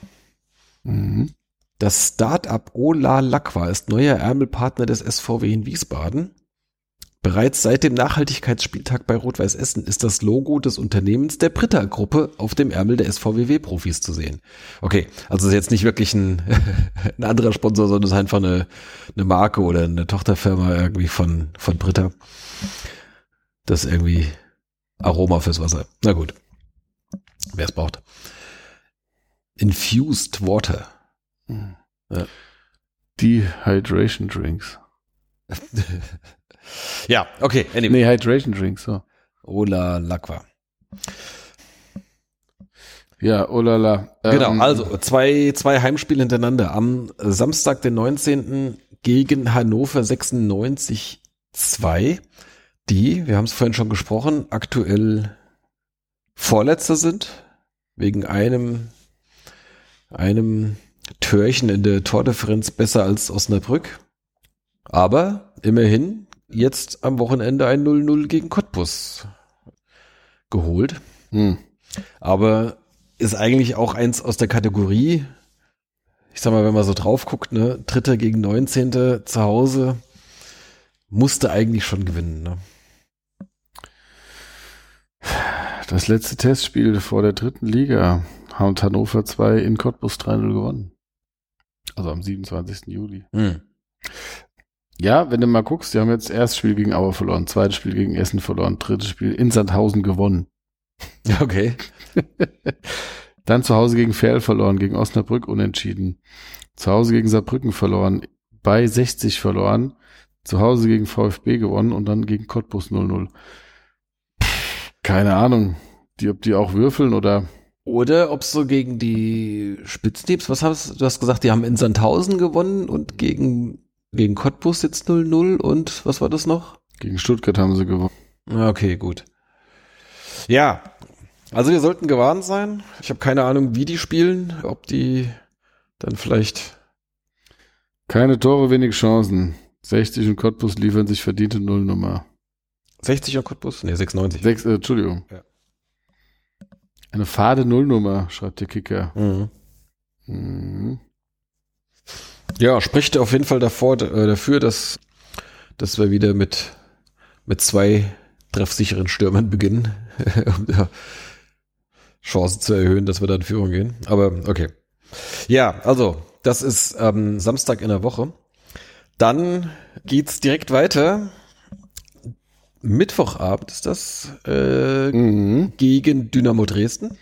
A: Das Start-up Ola Laqua ist neuer Ärmelpartner des SVW in Wiesbaden. Bereits seit dem Nachhaltigkeitsspieltag bei Rot-Weiß Essen ist das Logo des Unternehmens der Britta-Gruppe auf dem Ärmel der SVW-Profis zu sehen. Okay, also ist jetzt nicht wirklich ein anderer Sponsor, sondern ist einfach eine Marke oder eine Tochterfirma irgendwie von Britta. Das ist irgendwie Aroma fürs Wasser. Na gut, wer es braucht. Infused Water. Ja.
B: Dehydration Drinks.
A: Ja, okay.
B: Anyway. Nee, Hydration Drinks, so.
A: Ola Laqua.
B: Ja, olala.
A: Genau, also zwei Heimspiele hintereinander. Am Samstag, den 19. gegen Hannover 96-2. Die, wir haben es vorhin schon gesprochen, aktuell Vorletzter sind. Wegen einem Törchen in der Tordifferenz besser als Osnabrück. Aber immerhin jetzt am Wochenende ein 0-0 gegen Cottbus geholt. Aber ist eigentlich auch eins aus der Kategorie, ich sag mal, wenn man so drauf guckt, ne, Dritter gegen 19. zu Hause, musste eigentlich schon gewinnen. Ne?
B: Das letzte Testspiel vor der dritten Liga haben Hannover 2 in Cottbus 3-0 gewonnen. Also am 27. Juli. Ja, wenn du mal guckst, die haben jetzt erstes Spiel gegen Auer verloren, zweites Spiel gegen Essen verloren, drittes Spiel in Sandhausen gewonnen.
A: Okay.
B: Dann zu Hause gegen Ferl verloren, gegen Osnabrück unentschieden. Zu Hause gegen Saarbrücken verloren, bei 60 verloren, zu Hause gegen VfB gewonnen und dann gegen Cottbus 0-0. Keine Ahnung, ob die auch würfeln oder
A: ob es so gegen die Spitzdiebs, du hast gesagt, die haben in Sandhausen gewonnen und gegen Gegen Cottbus jetzt 0-0 und was war das noch?
B: Gegen Stuttgart haben sie gewonnen.
A: Okay, gut. Ja, also wir sollten gewarnt sein. Ich habe keine Ahnung, wie die spielen, ob die dann vielleicht...
B: Keine Tore, wenig Chancen. 60 und Cottbus liefern sich verdiente Nullnummer.
A: 60 und Cottbus? Nee, 96.
B: Entschuldigung.
A: Ja.
B: Eine fade Nullnummer, schreibt der Kicker.
A: Mhm.
B: Mhm.
A: Ja, spricht auf jeden Fall dafür, dass wir wieder mit 2 treffsicheren Stürmern beginnen, um da Chancen zu erhöhen, dass wir da in Führung gehen. Aber okay. Ja, also das ist Samstag in der Woche. Dann geht's direkt weiter. Mittwochabend ist das gegen Dynamo Dresden.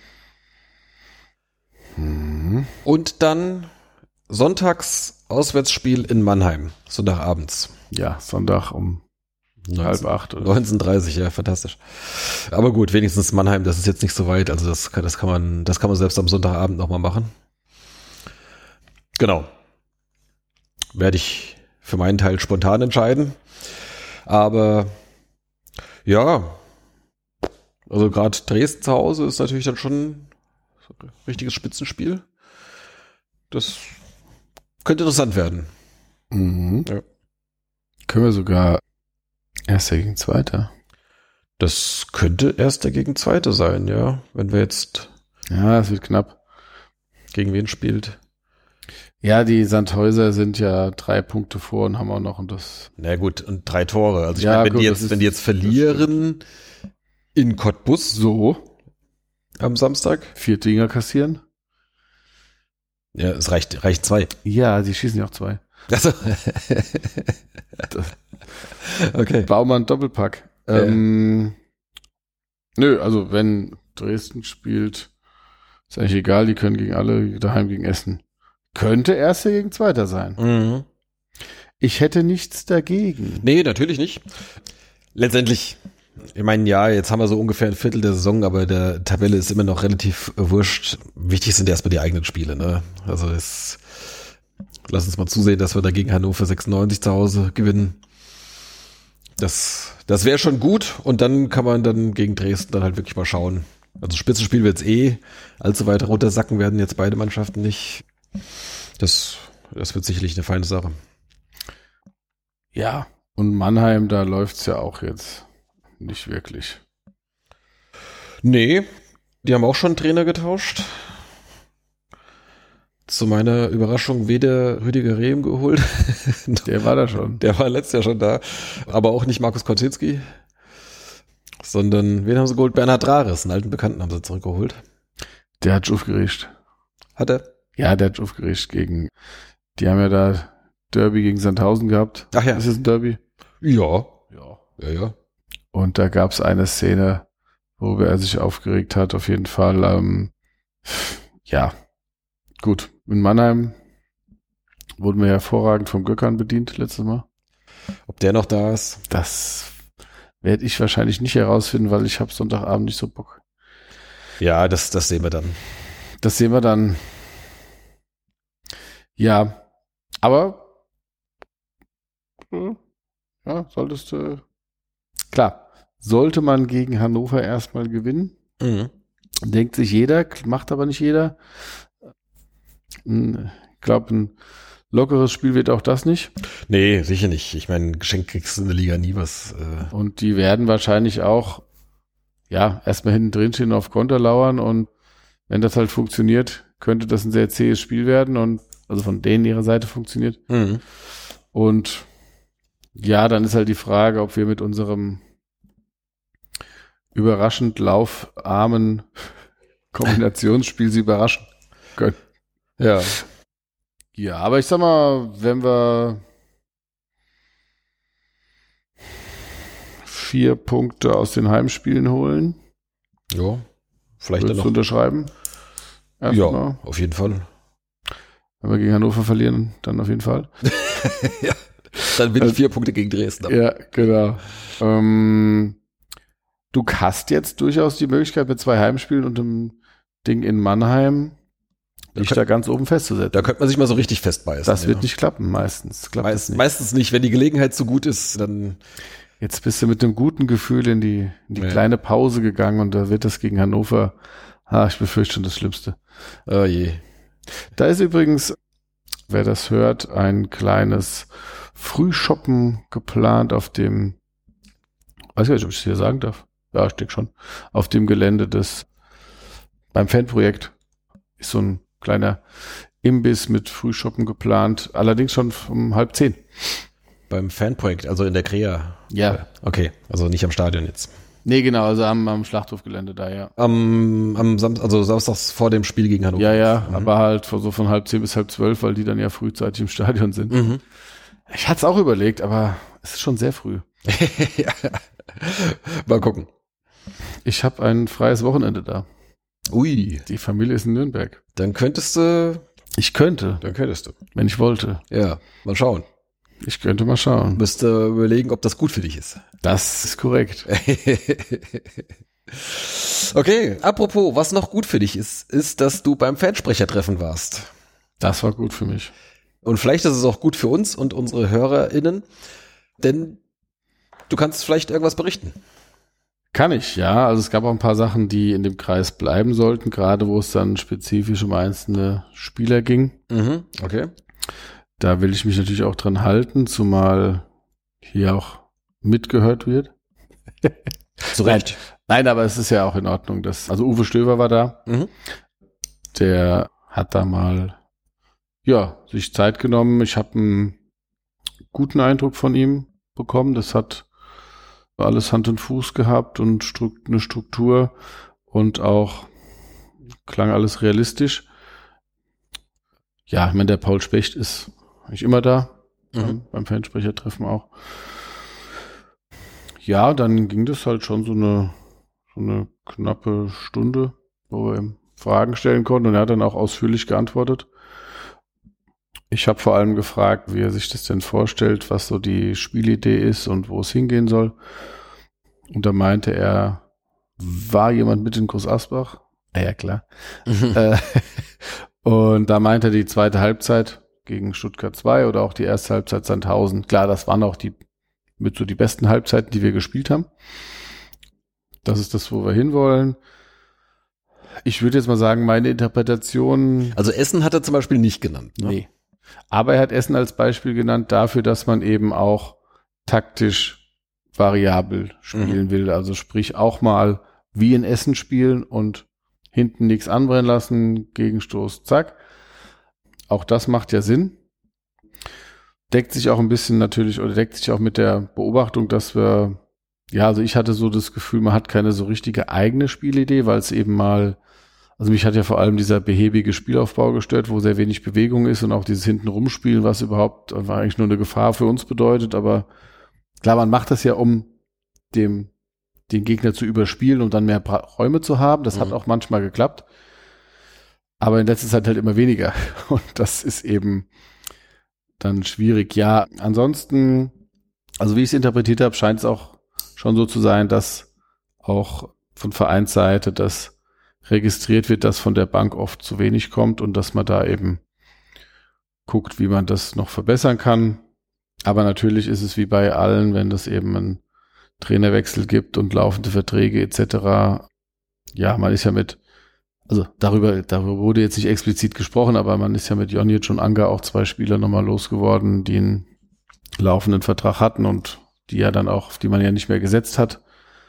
A: Und dann sonntags Auswärtsspiel in Mannheim, Sonntagabends.
B: Ja, Sonntag um 7:30 oder
A: 19:30, ja, fantastisch. Aber gut, wenigstens Mannheim, das ist jetzt nicht so weit, also das kann man selbst am Sonntagabend nochmal machen. Genau. Werde ich für meinen Teil spontan entscheiden. Aber ja, also gerade Dresden zu Hause ist natürlich dann schon ein richtiges Spitzenspiel. Das könnte interessant werden.
B: Mhm.
A: Ja.
B: Können wir sogar Erster gegen Zweiter.
A: Das könnte Erster gegen Zweiter sein, ja. Wenn wir jetzt...
B: Ja, es wird knapp.
A: Gegen wen spielt?
B: Ja, die Sandhäuser sind ja 3 Punkte vor und haben auch noch und das.
A: Na gut, und 3 Tore. Also ich
B: Ja,
A: meine,
B: gut,
A: wenn die jetzt verlieren in Cottbus
B: So,
A: am Samstag.
B: 4 Dinger kassieren.
A: Ja, es reicht 2.
B: Ja, die schießen ja auch 2.
A: Also. Okay.
B: Baumann Doppelpack.
A: Ja.
B: Nö, also wenn Dresden spielt, ist eigentlich egal, die können gegen alle, daheim gegen Essen. Könnte Erster gegen Zweiter sein.
A: Mhm.
B: Ich hätte nichts dagegen.
A: Nee, natürlich nicht. Letztendlich, ich meine, ja, jetzt haben wir so ungefähr ein Viertel der Saison, aber der Tabelle ist immer noch relativ wurscht. Wichtig sind erstmal die eigenen Spiele, ne? Also lass uns mal zusehen, dass wir da gegen Hannover 96 zu Hause gewinnen. Das wäre schon gut und dann kann man dann gegen Dresden dann halt wirklich mal schauen. Also Spitzenspiel wird's allzu weit runtersacken werden jetzt beide Mannschaften nicht. Das wird sicherlich eine feine Sache.
B: Ja, und Mannheim, da läuft's ja auch jetzt nicht wirklich.
A: Nee, die haben auch schon einen Trainer getauscht. Zu meiner Überraschung weder Rüdiger Rehm geholt.
B: Der war da schon.
A: Der war letztes Jahr schon da. Aber auch nicht Markus Kocinski. Sondern, wen haben sie geholt? Bernhard Rares, einen alten Bekannten haben sie zurückgeholt.
B: Der hat aufgeregt.
A: Hat er?
B: Ja, der hat aufgeregt die haben ja da Derby gegen Sandhausen gehabt.
A: Ach ja.
B: Ist es ein Derby?
A: Ja.
B: Ja. Und da gab's eine Szene, wo er sich aufgeregt hat, auf jeden Fall. Ja, gut. In Mannheim wurden wir hervorragend vom Göckern bedient letztes Mal.
A: Ob der noch da ist?
B: Das werde ich wahrscheinlich nicht herausfinden, weil ich habe Sonntagabend nicht so Bock.
A: Ja, das sehen wir dann.
B: Das sehen wir dann. Ja, aber ja, sollte man gegen Hannover erstmal gewinnen.
A: Mhm.
B: Denkt sich jeder, macht aber nicht jeder. Ich glaube, ein lockeres Spiel wird auch das nicht.
A: Nee, sicher nicht. Ich meine, geschenkt kriegst du in der Liga nie was.
B: Und die werden wahrscheinlich auch erstmal hinten drin stehen und auf Konter lauern und wenn das halt funktioniert, könnte das ein sehr zähes Spiel werden und also von denen ihrer Seite funktioniert.
A: Mhm.
B: Und ja, dann ist halt die Frage, ob wir mit unserem überraschend laufarmen Kombinationsspiel sie überraschen können.
A: Ja.
B: Ja, aber ich sag mal, wenn wir 4 Punkte aus den Heimspielen holen,
A: Ja. Vielleicht dann
B: würdest
A: noch.
B: du unterschreiben?
A: Ja, auf jeden Fall.
B: Wenn wir gegen Hannover verlieren, dann auf jeden Fall.
A: Ja. Dann bin ich 4 Punkte gegen Dresden. Aber.
B: Ja, genau. Du hast jetzt durchaus die Möglichkeit mit 2 Heimspielen und einem Ding in Mannheim dich da ganz oben festzusetzen.
A: Da könnte man sich mal so richtig festbeißen.
B: Das wird nicht klappen, meistens.
A: Meistens nicht. Wenn die Gelegenheit so gut ist, dann...
B: Jetzt bist du mit einem guten Gefühl in die kleine Pause gegangen und da wird das gegen Hannover, ich befürchte schon das Schlimmste.
A: Oh je.
B: Da ist übrigens, wer das hört, ein kleines Frühshoppen geplant auf dem, weiß ich nicht, ob ich es hier sagen darf. Ja, ich denke schon. Auf dem Gelände beim Fanprojekt ist so ein kleiner Imbiss mit Frühshoppen geplant, allerdings schon um 9:30.
A: Beim Fanprojekt, also in der Krea?
B: Ja.
A: Okay, also nicht am Stadion jetzt.
B: Nee, genau, also am Schlachthofgelände da, ja.
A: Am Samstags vor dem Spiel gegen Hannover.
B: Ja, aber halt von 9:30 bis 11:30, weil die dann ja frühzeitig im Stadion sind.
A: Mhm.
B: Ich hatte es auch überlegt, aber es ist schon sehr früh.
A: Ja. Mal gucken.
B: Ich habe ein freies Wochenende da.
A: Ui.
B: Die Familie ist in Nürnberg.
A: Dann könntest du.
B: Ich könnte.
A: Dann könntest du.
B: Wenn ich wollte.
A: Ja, mal schauen.
B: Ich könnte mal schauen.
A: Müsste überlegen, ob das gut für dich ist.
B: Das ist korrekt.
A: Okay, apropos, was noch gut für dich ist, dass du beim Fansprechertreffen warst.
B: Das war gut für mich.
A: Und vielleicht ist es auch gut für uns und unsere HörerInnen, denn du kannst vielleicht irgendwas berichten.
B: Kann ich, ja. Also es gab auch ein paar Sachen, die in dem Kreis bleiben sollten, gerade wo es dann spezifisch um einzelne Spieler ging.
A: Mhm, okay.
B: Da will ich mich natürlich auch dran halten, zumal hier auch mitgehört wird.
A: Zu Recht.
B: Nein, aber es ist ja auch in Ordnung. Also Uwe Stöver war da.
A: Mhm.
B: Der hat da mal, sich Zeit genommen. Ich habe einen guten Eindruck von ihm bekommen. Das hat alles Hand und Fuß gehabt und eine Struktur und auch klang alles realistisch. Ja, ich meine, der Paul Specht ist eigentlich immer da, beim Fansprechertreffen auch. Ja, dann ging das halt schon so eine knappe Stunde, wo wir ihm Fragen stellen konnten und er hat dann auch ausführlich geantwortet. Ich habe vor allem gefragt, wie er sich das denn vorstellt, was so die Spielidee ist und wo es hingehen soll. Und da meinte er, war jemand mit in Groß Asbach? Ja, klar. Und da meinte er die zweite Halbzeit gegen Stuttgart 2 oder auch die erste Halbzeit Sandhausen. Klar, das waren auch die besten Halbzeiten, die wir gespielt haben. Das ist das, wo wir hinwollen. Ich würde jetzt mal sagen, meine Interpretation...
A: Also Essen hat er zum Beispiel nicht genannt. Ne?
B: Nee. Aber er hat Essen als Beispiel genannt dafür, dass man eben auch taktisch variabel spielen will. Also sprich auch mal wie in Essen spielen und hinten nichts anbrennen lassen, Gegenstoß, zack. Auch das macht ja Sinn. Deckt sich auch ein bisschen natürlich oder deckt sich auch mit der Beobachtung, dass wir, also ich hatte so das Gefühl, man hat keine so richtige eigene Spielidee, weil es eben mal, also mich hat ja vor allem dieser behäbige Spielaufbau gestört, wo sehr wenig Bewegung ist und auch dieses hinten rumspielen, was überhaupt eigentlich nur eine Gefahr für uns bedeutet, aber klar, man macht das ja, um den Gegner zu überspielen und dann mehr Räume zu haben. Das hat auch manchmal geklappt. Aber in letzter Zeit halt immer weniger. Und das ist eben dann schwierig. Ja, ansonsten, also wie ich es interpretiert habe, scheint es auch schon so zu sein, dass auch von Vereinsseite das registriert wird, dass von der Bank oft zu wenig kommt und dass man da eben guckt, wie man das noch verbessern kann. Aber natürlich ist es wie bei allen, wenn es eben einen Trainerwechsel gibt und laufende Verträge etc. Ja, man ist ja darüber wurde jetzt nicht explizit gesprochen, aber man ist ja mit Jonic und Anga auch 2 Spieler nochmal losgeworden, die einen laufenden Vertrag hatten und die man ja nicht mehr gesetzt hat.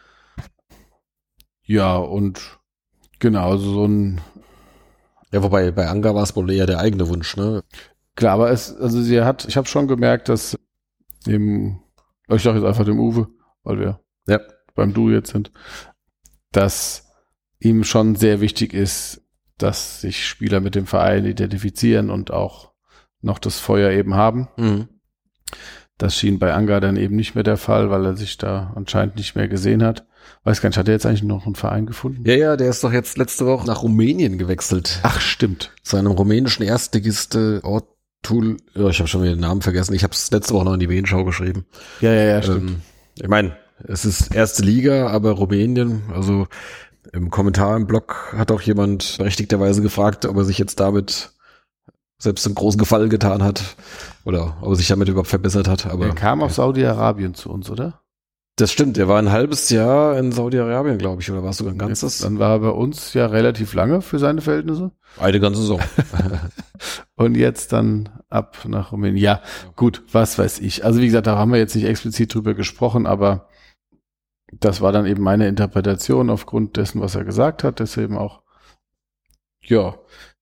B: Ja, und genau, also so ein...
A: Ja, wobei bei Anga war es wohl eher der eigene Wunsch, ne?
B: Klar, aber ich habe schon gemerkt, dass ich sage jetzt einfach dem Uwe, weil wir beim Du jetzt sind, dass ihm schon sehr wichtig ist, dass sich Spieler mit dem Verein identifizieren und auch noch das Feuer eben haben.
A: Mhm.
B: Das schien bei Anga dann eben nicht mehr der Fall, weil er sich da anscheinend nicht mehr gesehen hat. Weiß gar nicht, hat er jetzt eigentlich noch einen Verein gefunden?
A: Ja, der ist doch jetzt letzte Woche nach Rumänien gewechselt.
B: Ach, stimmt.
A: Zu einem rumänischen Erstligist Ortul. Ja, ich habe schon wieder den Namen vergessen. Ich habe es letzte Woche noch in die WN-Schau geschrieben.
B: Ja, stimmt.
A: Ich meine, es ist erste Liga, aber Rumänien, also im Kommentar im Blog hat auch jemand berechtigterweise gefragt, ob er sich jetzt damit selbst einen großen Gefallen getan hat oder ob er sich damit überhaupt verbessert hat. Aber
B: er kam aus Saudi-Arabien zu uns, oder?
A: Das stimmt, er war ein halbes Jahr in Saudi-Arabien, glaube ich, oder war es sogar ein ganzes?
B: Dann war er bei uns ja relativ lange für seine Verhältnisse.
A: Eine ganze Saison.
B: Und jetzt dann ab nach Rumänien. Ja, gut, was weiß ich. Also wie gesagt, da haben wir jetzt nicht explizit drüber gesprochen, aber das war dann eben meine Interpretation aufgrund dessen, was er gesagt hat. Deswegen auch, ja,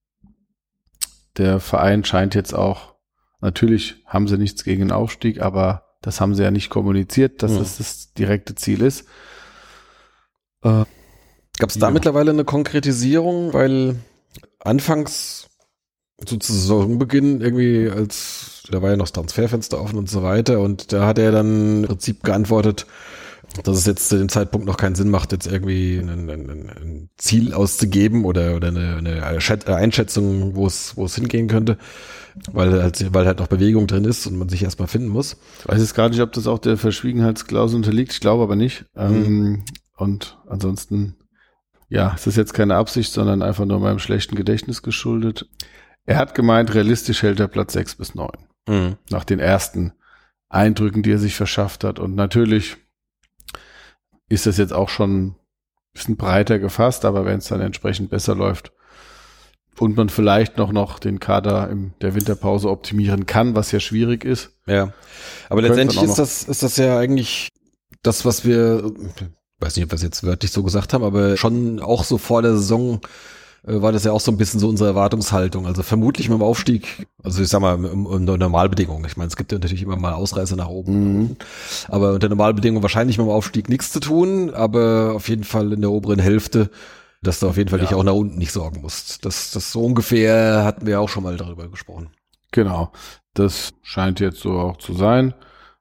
B: der Verein scheint jetzt auch, natürlich haben sie nichts gegen den Aufstieg, aber das haben sie ja nicht kommuniziert, dass es das direkte Ziel ist.
A: Gab es da mittlerweile eine Konkretisierung? Weil anfangs zu Saisonbeginn irgendwie, da war ja noch das Transferfenster offen und so weiter, und da hat er dann im Prinzip geantwortet, dass es jetzt zu dem Zeitpunkt noch keinen Sinn macht, jetzt irgendwie ein Ziel auszugeben oder eine Einschätzung, wo es hingehen könnte, weil halt noch Bewegung drin ist und man sich erstmal finden muss.
B: Ich weiß jetzt gar nicht, ob das auch der Verschwiegenheitsklausel unterliegt. Ich glaube aber nicht. Und ansonsten, ja, es ist jetzt keine Absicht, sondern einfach nur meinem schlechten Gedächtnis geschuldet. Er hat gemeint, realistisch hält er Platz 6 bis 9. Nach den ersten Eindrücken, die er sich verschafft hat. Und natürlich ist das jetzt auch schon ein bisschen breiter gefasst, aber wenn es dann entsprechend besser läuft und man vielleicht noch den Kader in der Winterpause optimieren kann, was ja schwierig ist.
A: Ja, aber letztendlich ist das ja eigentlich das, was wir, weiß nicht, ob wir es jetzt wörtlich so gesagt haben, aber schon auch so vor der Saison war das ja auch so ein bisschen so unsere Erwartungshaltung. Also vermutlich mit dem Aufstieg, also ich sag mal, unter Normalbedingungen. Ich meine, es gibt ja natürlich immer mal Ausreißer nach oben. Aber unter Normalbedingungen wahrscheinlich mit dem Aufstieg nichts zu tun, aber auf jeden Fall in der oberen Hälfte, dass du auf jeden Fall dich auch nach unten nicht sorgen musst. Das so ungefähr hatten wir auch schon mal darüber gesprochen.
B: Genau. Das scheint jetzt so auch zu sein.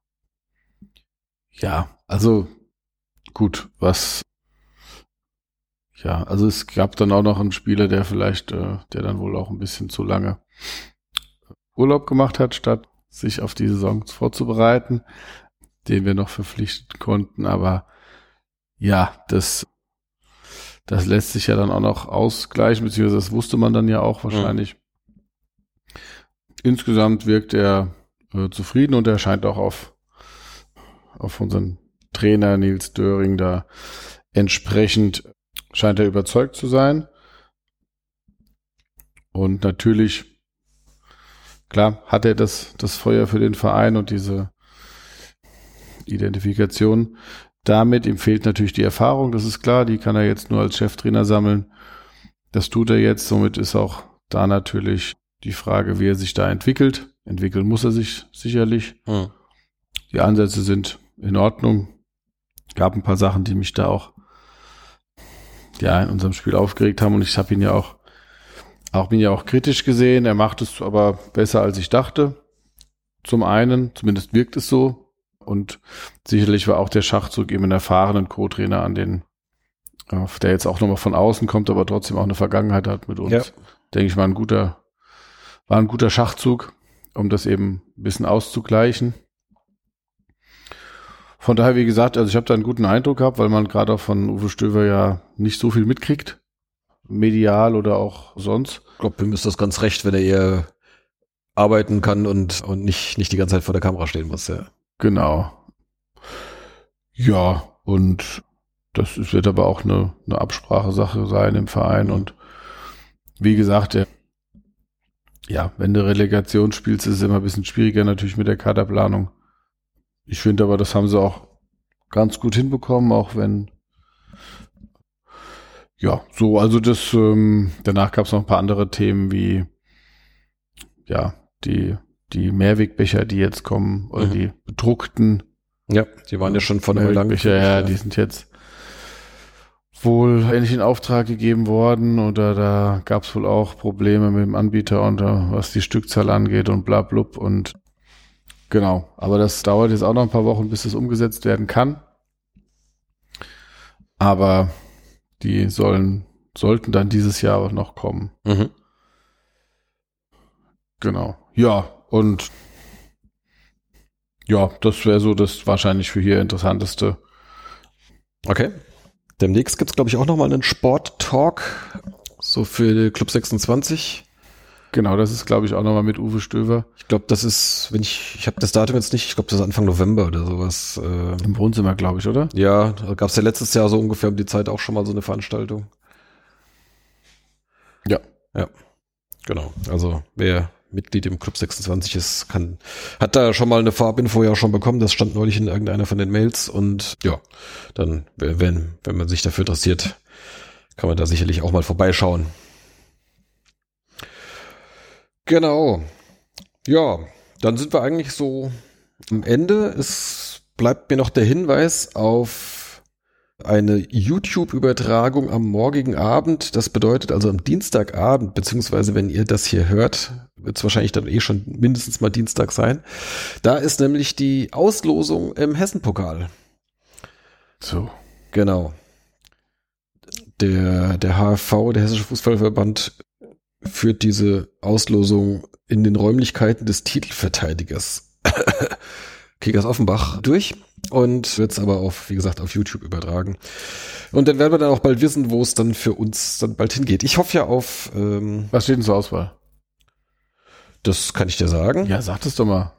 B: Ja, also gut, also es gab dann auch noch einen Spieler, der vielleicht, der dann wohl auch ein bisschen zu lange Urlaub gemacht hat, statt sich auf die Saison vorzubereiten, den wir noch verpflichten konnten. Aber ja, das lässt sich ja dann auch noch ausgleichen, beziehungsweise das wusste man dann ja auch wahrscheinlich. Insgesamt wirkt er zufrieden und er scheint auch auf unseren Trainer Nils Döring da entsprechend scheint er überzeugt zu sein. Und natürlich, klar, hat er das Feuer für den Verein und diese Identifikation damit. Ihm fehlt natürlich die Erfahrung, das ist klar, die kann er jetzt nur als Cheftrainer sammeln. Das tut er jetzt, somit ist auch da natürlich die Frage, wie er sich da entwickelt. Entwickeln muss er sich sicherlich. Die Ansätze sind in Ordnung. Gab ein paar Sachen, die mich da auch in unserem Spiel aufgeregt haben, und ich habe ihn ja auch kritisch gesehen. Er macht es aber besser, als ich dachte. Zum einen, zumindest wirkt es so, und sicherlich war auch der Schachzug eben einen erfahrenen Co-Trainer der jetzt auch nochmal von außen kommt, aber trotzdem auch eine Vergangenheit hat mit uns. Ja. Denke ich, war ein guter Schachzug, um das eben ein bisschen auszugleichen. Von daher, wie gesagt, also ich habe da einen guten Eindruck gehabt, weil man gerade auch von Uwe Stöver ja nicht so viel mitkriegt, medial oder auch sonst.
A: Ich glaube, ihm ist das ganz recht, wenn er eher arbeiten kann und nicht die ganze Zeit vor der Kamera stehen muss. Ja.
B: Genau. Ja, und das wird aber auch eine Absprachesache sein im Verein. Und wie gesagt, wenn du Relegation spielst, ist es immer ein bisschen schwieriger natürlich mit der Kaderplanung. Ich finde aber, das haben sie auch ganz gut hinbekommen, auch wenn also das danach gab es noch ein paar andere Themen wie die Mehrwegbecher, die jetzt kommen, oder die bedruckten.
A: Ja, die waren ja schon von einem langen
B: Becher, ja, die sind jetzt wohl endlich in Auftrag gegeben worden, oder da gab es wohl auch Probleme mit dem Anbieter und was die Stückzahl angeht und bla blub, und genau, aber das dauert jetzt auch noch ein paar Wochen, bis das umgesetzt werden kann. Aber die sollten dann dieses Jahr noch kommen. Genau. Ja, und das wäre so das wahrscheinlich für hier Interessanteste.
A: Okay. Demnächst gibt's, glaube ich, auch nochmal einen Sport-Talk, so für Club 26.
B: Genau, das ist, glaube ich, auch nochmal mit Uwe Stöver.
A: Ich glaube, das ist, ich habe das Datum jetzt nicht, ich glaube, das ist Anfang November oder sowas.
B: Im Wohnzimmer, glaube ich, oder?
A: Ja, da gab's ja letztes Jahr so ungefähr um die Zeit auch schon mal so eine Veranstaltung.
B: Ja.
A: Ja, genau. Also wer Mitglied im Club 26 ist, hat da schon mal eine Vorabinfo ja schon bekommen. Das stand neulich in irgendeiner von den Mails. Und ja, dann, wenn man sich dafür interessiert, kann man da sicherlich auch mal vorbeischauen. Genau. Ja, dann sind wir eigentlich so am Ende. Es bleibt mir noch der Hinweis auf eine YouTube-Übertragung am morgigen Abend. Das bedeutet also am Dienstagabend, beziehungsweise wenn ihr das hier hört, wird es wahrscheinlich dann schon mindestens mal Dienstag sein. Da ist nämlich die Auslosung im Hessen-Pokal.
B: So.
A: Genau. Der HFV, der Hessische Fußballverband, führt diese Auslosung in den Räumlichkeiten des Titelverteidigers Kickers Offenbach durch und wird es aber wie gesagt, auf YouTube übertragen. Und dann werden wir dann auch bald wissen, wo es dann für uns dann bald hingeht. Ich hoffe ja auf...
B: Was steht denn zur Auswahl?
A: Das kann ich dir sagen.
B: Ja, sag das doch mal.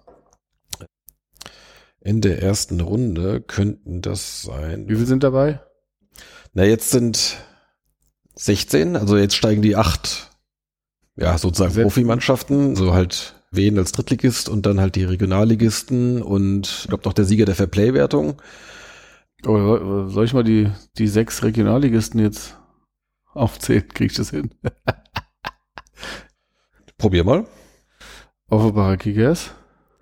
A: In der ersten Runde könnten das sein...
B: Wie viele sind dabei?
A: Na, jetzt sind 16, also jetzt steigen die 8, ja, sozusagen Profimannschaften, so halt Wien als Drittligist und dann halt die Regionalligisten und ich glaube noch der Sieger der Fairplay-Wertung.
B: Oh, soll ich mal die 6 Regionalligisten jetzt aufzählen? Krieg ich das hin?
A: Probier mal.
B: Offenbacher Kickers.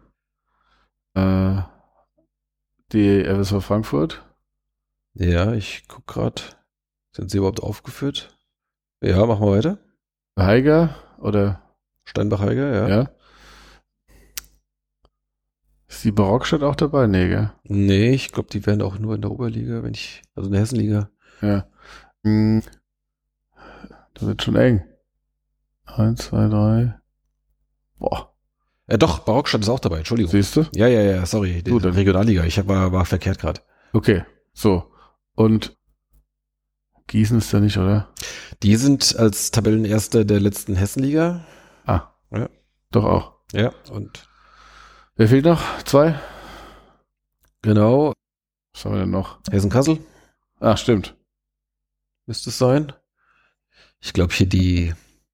B: Die FSV Frankfurt.
A: Ja, ich guck grad. Sind sie überhaupt aufgeführt? Ja, machen wir weiter.
B: Heiger oder
A: Steinbach-Heiger, ja.
B: Ja. Ist die Barockstadt auch dabei? Nee, gell?
A: Nee, ich glaube, die wären auch nur in der Oberliga, also in der Hessenliga.
B: Ja. Das wird schon eng. 1, 2, 3. Boah.
A: Ja doch, Barockstadt ist auch dabei, Entschuldigung.
B: Siehst du?
A: Ja, sorry. Die Regionalliga, war verkehrt gerade.
B: Okay, so. Und Gießen ist da nicht, oder?
A: Die sind als Tabellenerster der letzten Hessenliga.
B: Ah.
A: Ja.
B: Doch auch.
A: Ja, und
B: wer fehlt noch? 2?
A: Genau.
B: Was haben wir denn noch?
A: Hessen-Kassel.
B: Ah, stimmt.
A: Müsste es sein. Ich glaube hier die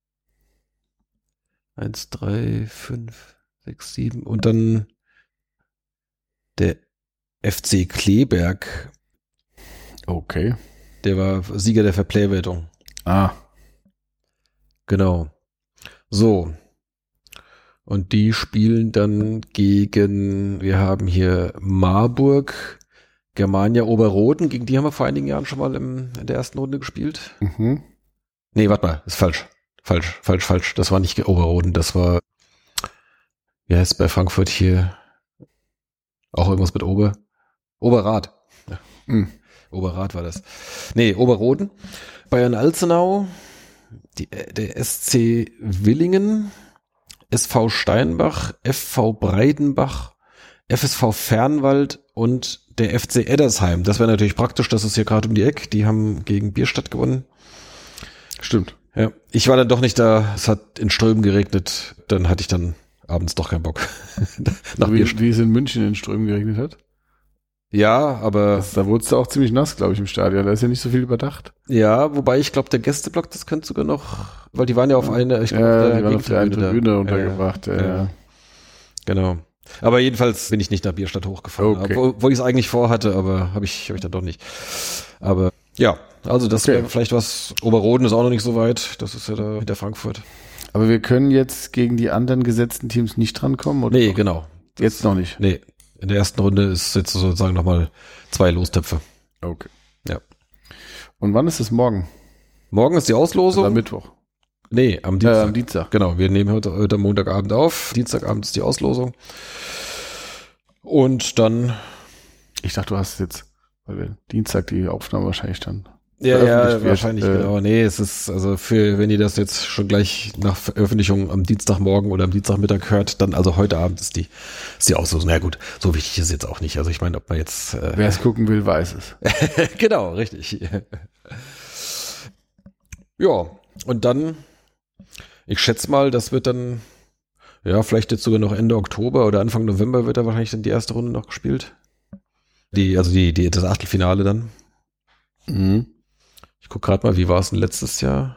A: 1, 3, 5, 6, 7 und dann der FC Kleberg.
B: Okay.
A: Der war Sieger der Fairplay-Wertung.
B: Ah.
A: Genau. So. Und die spielen dann gegen, wir haben hier Marburg, Germania Oberroden, gegen die haben wir vor einigen Jahren schon mal in der ersten Runde gespielt.
B: Mhm.
A: Nee, warte mal, ist falsch. Falsch. Das war nicht Oberroden, das war, wie heißt es bei Frankfurt hier? Auch irgendwas mit Oberrad. Ja. Oberrad war das. Nee, Oberroden. Bayern-Alzenau, der SC Willingen, SV Steinbach, FV Breidenbach, FSV Fernwald und der FC Eddersheim. Das wäre natürlich praktisch, das ist hier gerade um die Ecke. Die haben gegen Bierstadt gewonnen.
B: Stimmt.
A: Ja, ich war dann doch nicht da. Es hat in Strömen geregnet. Dann hatte ich dann abends doch keinen Bock.
B: Wie es in München in Strömen geregnet hat?
A: Ja, aber...
B: Da wurde es auch ziemlich nass, glaube ich, im Stadion. Da ist ja nicht so viel überdacht.
A: Ja, wobei ich glaube, der Gästeblock, das könnte sogar noch... Weil die waren ja auf eine... Ich glaub,
B: die waren auf der einen Tribüne untergebracht.
A: Ja. Genau. Aber jedenfalls bin ich nicht nach Bierstadt hochgefahren.
B: Okay.
A: Wo ich es eigentlich vorhatte, aber hab ich dann doch nicht. Aber ja, also das wäre vielleicht was... Oberroden ist auch noch nicht so weit. Das ist ja da hinter Frankfurt.
B: Aber wir können jetzt gegen die anderen gesetzten Teams nicht drankommen? Oder?
A: Nee, genau.
B: Jetzt noch nicht?
A: Nee. In der ersten Runde ist jetzt sozusagen nochmal 2 Lostöpfe.
B: Okay.
A: Ja.
B: Und wann ist es morgen?
A: Morgen ist die Auslosung.
B: Am Mittwoch.
A: Nee, am Dienstag.
B: Am Dienstag.
A: Genau, wir nehmen heute Montagabend auf. Dienstagabend ist die Auslosung. Und dann...
B: Ich dachte, du hast jetzt, weil wir Dienstag die Aufnahme wahrscheinlich dann...
A: Ja,
B: veröffentlicht wird.
A: wahrscheinlich, genau. Nee, es ist, also wenn ihr das jetzt schon gleich nach Veröffentlichung am Dienstagmorgen oder am Dienstagmittag hört, dann also heute Abend ist die Auslosung. Na gut, so wichtig ist es jetzt auch nicht. Also ich meine, ob man jetzt...
B: Wer es gucken will, weiß es.
A: Genau, richtig. Ja, und dann, ich schätze mal, das wird dann, ja, vielleicht jetzt sogar noch Ende Oktober oder Anfang November wird da wahrscheinlich dann die erste Runde noch gespielt. Das Achtelfinale dann.
B: Mhm.
A: Ich gucke gerade mal, wie war es denn letztes Jahr?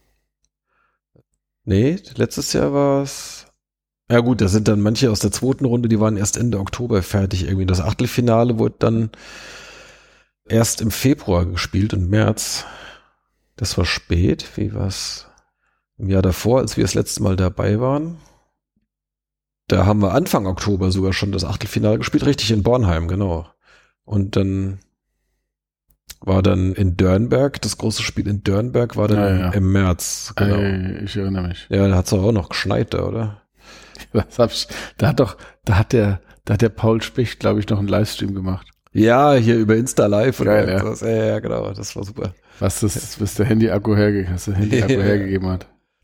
A: Nee, letztes Jahr war es... Ja gut, da sind dann manche aus der zweiten Runde, die waren erst Ende Oktober fertig. Irgendwie das Achtelfinale wurde dann erst im Februar gespielt und März. Das war spät. Wie war's im Jahr davor, als wir das letzte Mal dabei waren? Da haben wir Anfang Oktober sogar schon das Achtelfinale gespielt, richtig in Bornheim, genau. Und dann war dann in Dörnberg, das große Spiel in Dörnberg war dann im März. Genau.
B: Ich erinnere mich.
A: Ja, da hat es auch noch geschneit da, oder?
B: Da hat der Paul Specht, glaube ich, noch einen Livestream gemacht.
A: Ja, hier über Insta Live.
B: Geil,
A: oder
B: ja.
A: sowas. Ja, genau, das war super.
B: Was der Handy-Akku hergegeben hat.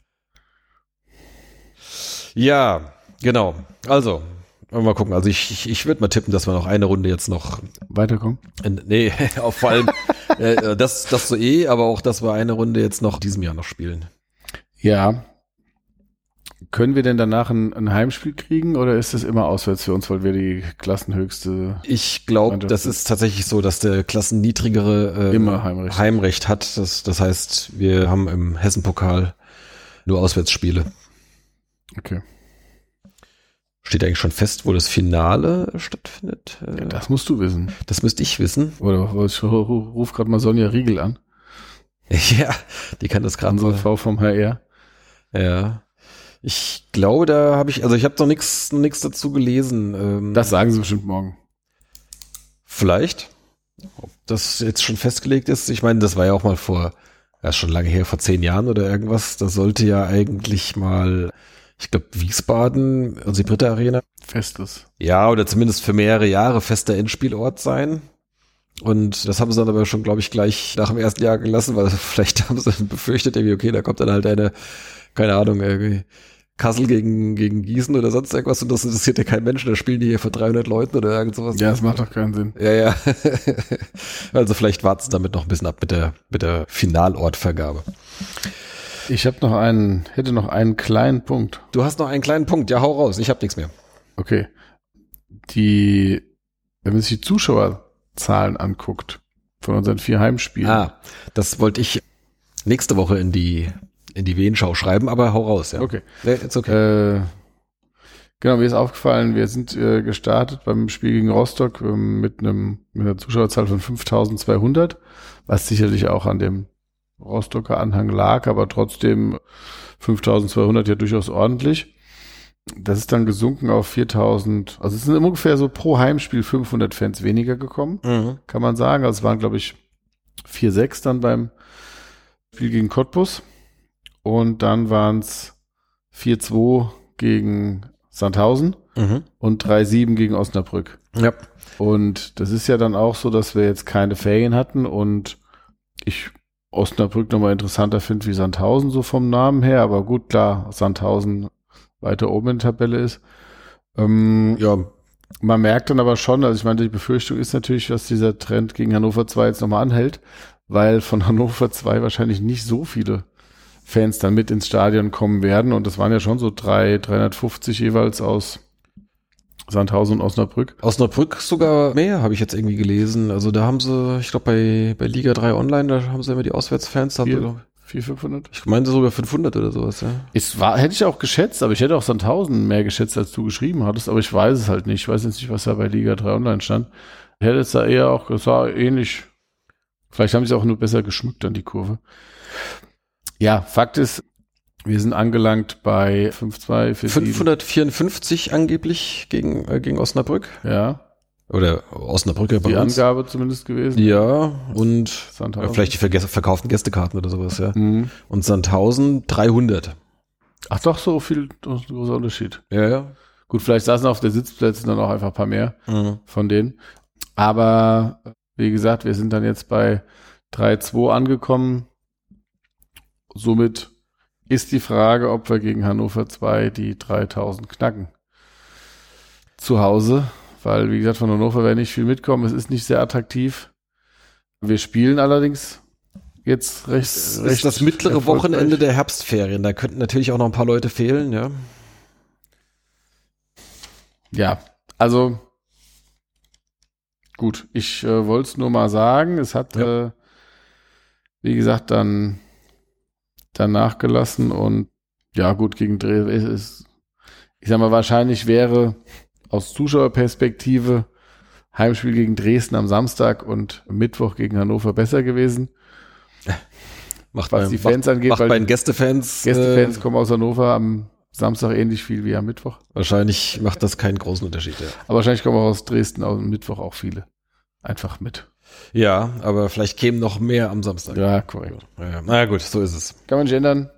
A: Ja, genau. Also, mal gucken. Also ich würde mal tippen, dass wir noch eine Runde jetzt noch
B: Weiterkommen?
A: Nee, auf vor allem das so aber auch, dass wir eine Runde jetzt noch diesem Jahr noch spielen.
B: Ja. Können wir denn danach ein Heimspiel kriegen oder ist es immer auswärts für uns, weil wir die klassenhöchste...
A: Ich glaube, das ist tatsächlich so, dass der Klassenniedrigere
B: immer
A: Heimrecht hat. Das heißt, wir haben im Hessen-Pokal nur Auswärtsspiele.
B: Okay.
A: Steht eigentlich schon fest, wo das Finale stattfindet?
B: Ja, das musst du wissen.
A: Das müsste ich wissen.
B: Oder ich ruf gerade mal Sonja Riegel an.
A: Ja, die kann das gerade.
B: Unsere Frau vom HR.
A: Ja. Ich glaube, ich habe noch nichts dazu gelesen.
B: Das sagen sie bestimmt morgen.
A: Vielleicht. Ob das jetzt schon festgelegt ist. Ich meine, das war ja auch mal schon lange her, vor 10 Jahren oder irgendwas. Das sollte ja eigentlich mal, ich glaube, Wiesbaden, also die Britta Arena.
B: Festes.
A: Ja, oder zumindest für mehrere Jahre fester Endspielort sein. Und das haben sie dann aber schon, glaube ich, gleich nach dem ersten Jahr gelassen, weil vielleicht haben sie befürchtet, irgendwie, okay, da kommt dann halt keine Ahnung, irgendwie Kassel gegen Gießen oder sonst irgendwas und das interessiert ja kein Mensch, da spielen die hier vor 300 Leuten oder irgend sowas.
B: Ja, das macht doch keinen Sinn.
A: Ja. Also vielleicht warten sie damit noch ein bisschen ab mit der Finalortvergabe.
B: Ich hätte noch einen kleinen Punkt.
A: Du hast noch einen kleinen Punkt, ja, hau raus, ich habe nichts mehr.
B: Okay. Wenn man sich die Zuschauerzahlen anguckt von unseren 4 Heimspielen.
A: Das wollte ich nächste Woche in die Wehenschau schreiben, aber hau raus, ja.
B: Okay.
A: It's okay.
B: Genau, mir ist aufgefallen, wir sind gestartet beim Spiel gegen Rostock mit einer Zuschauerzahl von 5.200, was sicherlich auch an dem Rostocker Anhang lag, aber trotzdem 5.200 ja durchaus ordentlich. Das ist dann gesunken auf 4.000, also es sind ungefähr so pro Heimspiel 500 Fans weniger gekommen, kann man sagen. Also es waren, glaube ich, 4.6 dann beim Spiel gegen Cottbus. Und dann waren es 4-2 gegen Sandhausen und 3-7 gegen Osnabrück.
A: Ja.
B: Und das ist ja dann auch so, dass wir jetzt keine Ferien hatten und ich Osnabrück nochmal interessanter finde wie Sandhausen so vom Namen her. Aber gut, klar, Sandhausen weiter oben in der Tabelle ist. Ja, man merkt dann aber schon, also ich meine, die Befürchtung ist natürlich, dass dieser Trend gegen Hannover 2 jetzt nochmal anhält, weil von Hannover 2 wahrscheinlich nicht so viele Fans dann mit ins Stadion kommen werden. Und das waren ja schon so 350 jeweils aus Sandhausen und Osnabrück.
A: Osnabrück sogar mehr, habe ich jetzt irgendwie gelesen. Also da haben sie, ich glaube bei Liga 3 Online, da haben sie immer die Auswärtsfans.
B: 400, 500?
A: Ich meine sogar 500 oder sowas, ja.
B: Hätte ich auch geschätzt, aber ich hätte auch Sandhausen mehr geschätzt, als du geschrieben hattest. Aber ich weiß es halt nicht. Ich weiß jetzt nicht, was da bei Liga 3 Online stand. Ich hätte es da eher auch, das war ähnlich. Vielleicht haben sie auch nur besser geschmückt an die Kurve. Ja, Fakt ist, wir sind angelangt bei
A: 554 angeblich gegen Osnabrück.
B: Ja.
A: Oder Osnabrücker bei uns.
B: Die Angabe zumindest gewesen.
A: Ja, und
B: Sandhausen.
A: Vielleicht die verkauften Gästekarten oder sowas, ja. Und Sandhausen 300.
B: Ach doch, so viel großer Unterschied.
A: Ja.
B: Gut, vielleicht saßen auf der Sitzplätze dann auch einfach ein paar mehr von denen. Aber wie gesagt, wir sind dann jetzt bei 3-2 angekommen. Somit ist die Frage, ob wir gegen Hannover 2 die 3000 knacken. Zu Hause, weil, wie gesagt, von Hannover werden nicht viel mitkommen. Es ist nicht sehr attraktiv. Wir spielen allerdings jetzt recht.
A: Es ist das mittlere Wochenende der Herbstferien. Da könnten natürlich auch noch ein paar Leute fehlen, ja.
B: Ja, also gut. Ich wollte es nur mal sagen. Es hat, wie gesagt, dann nachgelassen und ja gut, gegen Dresden ist, ich sag mal, wahrscheinlich wäre aus Zuschauerperspektive Heimspiel gegen Dresden am Samstag und Mittwoch gegen Hannover besser gewesen. Was die Fans angeht.
A: Macht bei den Gästefans.
B: Gästefans kommen aus Hannover am Samstag ähnlich viel wie am Mittwoch.
A: Wahrscheinlich macht das keinen großen Unterschied. Ja.
B: Aber wahrscheinlich kommen auch aus Dresden am Mittwoch auch viele. Einfach mit.
A: Ja, aber vielleicht kämen noch mehr am Samstag.
B: Ja, korrekt.
A: Ja. Na gut, so ist es.
B: Kann man nicht ändern.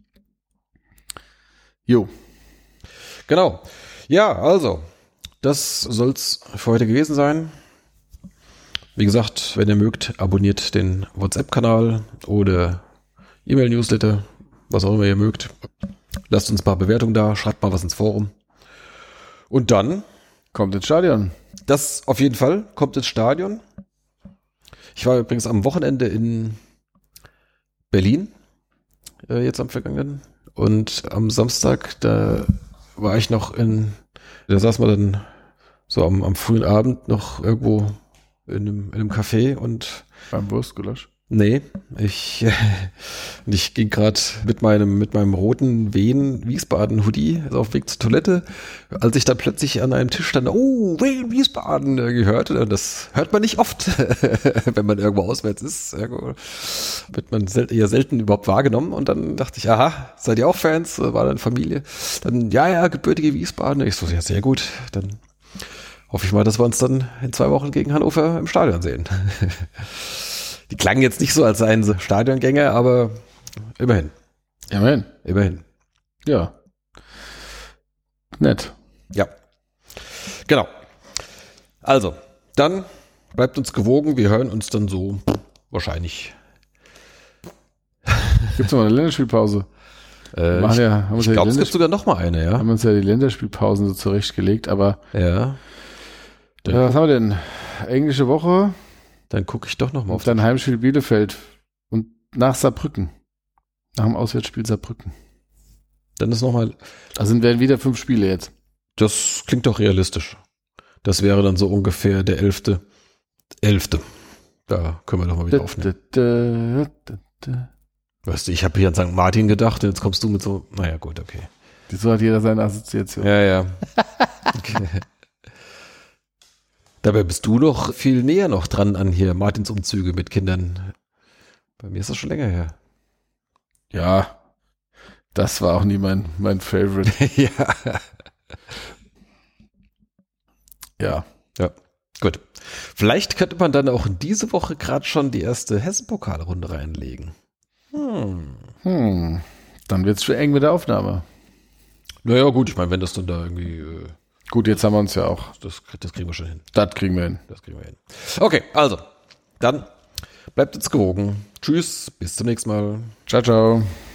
B: Jo.
A: Genau. Ja, also, das soll's für heute gewesen sein. Wie gesagt, wenn ihr mögt, abonniert den WhatsApp-Kanal oder E-Mail-Newsletter, was auch immer ihr mögt. Lasst uns ein paar Bewertungen da, schreibt mal was ins Forum. Und dann
B: kommt ins Stadion.
A: Das auf jeden Fall, kommt ins Stadion. Ich war übrigens am Wochenende in Berlin, jetzt am vergangenen. Und am Samstag, da war ich noch da saß man dann so am frühen Abend noch irgendwo in einem Café und
B: beim Wurstgulasch?
A: Nee, ich ging gerade mit meinem roten Wien-Wiesbaden-Hoodie auf dem Weg zur Toilette, als ich dann plötzlich an einem Tisch stand, Wien-Wiesbaden gehört. Das hört man nicht oft, wenn man irgendwo auswärts ist. Wird man eher selten überhaupt wahrgenommen. Und dann dachte ich, aha, seid ihr auch Fans? War dann Familie? Dann, ja, gebürtige Wiesbaden. Ich so, ja, sehr gut. Dann hoffe ich mal, dass wir uns dann in 2 Wochen gegen Hannover im Stadion sehen. Die klangen jetzt nicht so, als seien sie Stadiongänger, aber immerhin. Immerhin.
B: Ja. Nett.
A: Ja. Genau. Also, dann bleibt uns gewogen. Wir hören uns dann so wahrscheinlich.
B: Gibt's noch mal eine Länderspielpause?
A: Ich glaube, es gibt sogar noch mal eine, ja.
B: Haben uns ja die Länderspielpausen so zurechtgelegt, aber
A: ja.
B: Was haben wir denn? Englische Woche.
A: Dann gucke ich doch noch mal
B: auf dein Heimspiel Bielefeld und nach Saarbrücken. Nach dem Auswärtsspiel Saarbrücken.
A: Dann ist nochmal.
B: Also werden wieder 5 Spiele jetzt.
A: Das klingt doch realistisch. Das wäre dann so ungefähr der 11. Da können wir doch mal wieder aufnehmen. Weißt du, ich habe hier an St. Martin gedacht und jetzt kommst du mit so, naja gut, okay.
B: So hat jeder seine Assoziation.
A: Ja. Okay. Dabei bist du noch viel näher noch dran an hier Martins Umzüge mit Kindern. Bei mir ist das schon länger her.
B: Ja, das war auch nie mein Favorite. Ja,
A: gut. Vielleicht könnte man dann auch in diese Woche gerade schon die erste Hessen-Pokalrunde reinlegen.
B: Dann wird's schon eng mit der Aufnahme.
A: Naja, gut, ich meine, wenn das dann da irgendwie...
B: Gut, jetzt haben wir uns ja auch.
A: Das kriegen wir schon hin.
B: Das kriegen wir hin.
A: Okay, also, dann bleibt uns gewogen. Tschüss, bis zum nächsten Mal.
B: Ciao, ciao.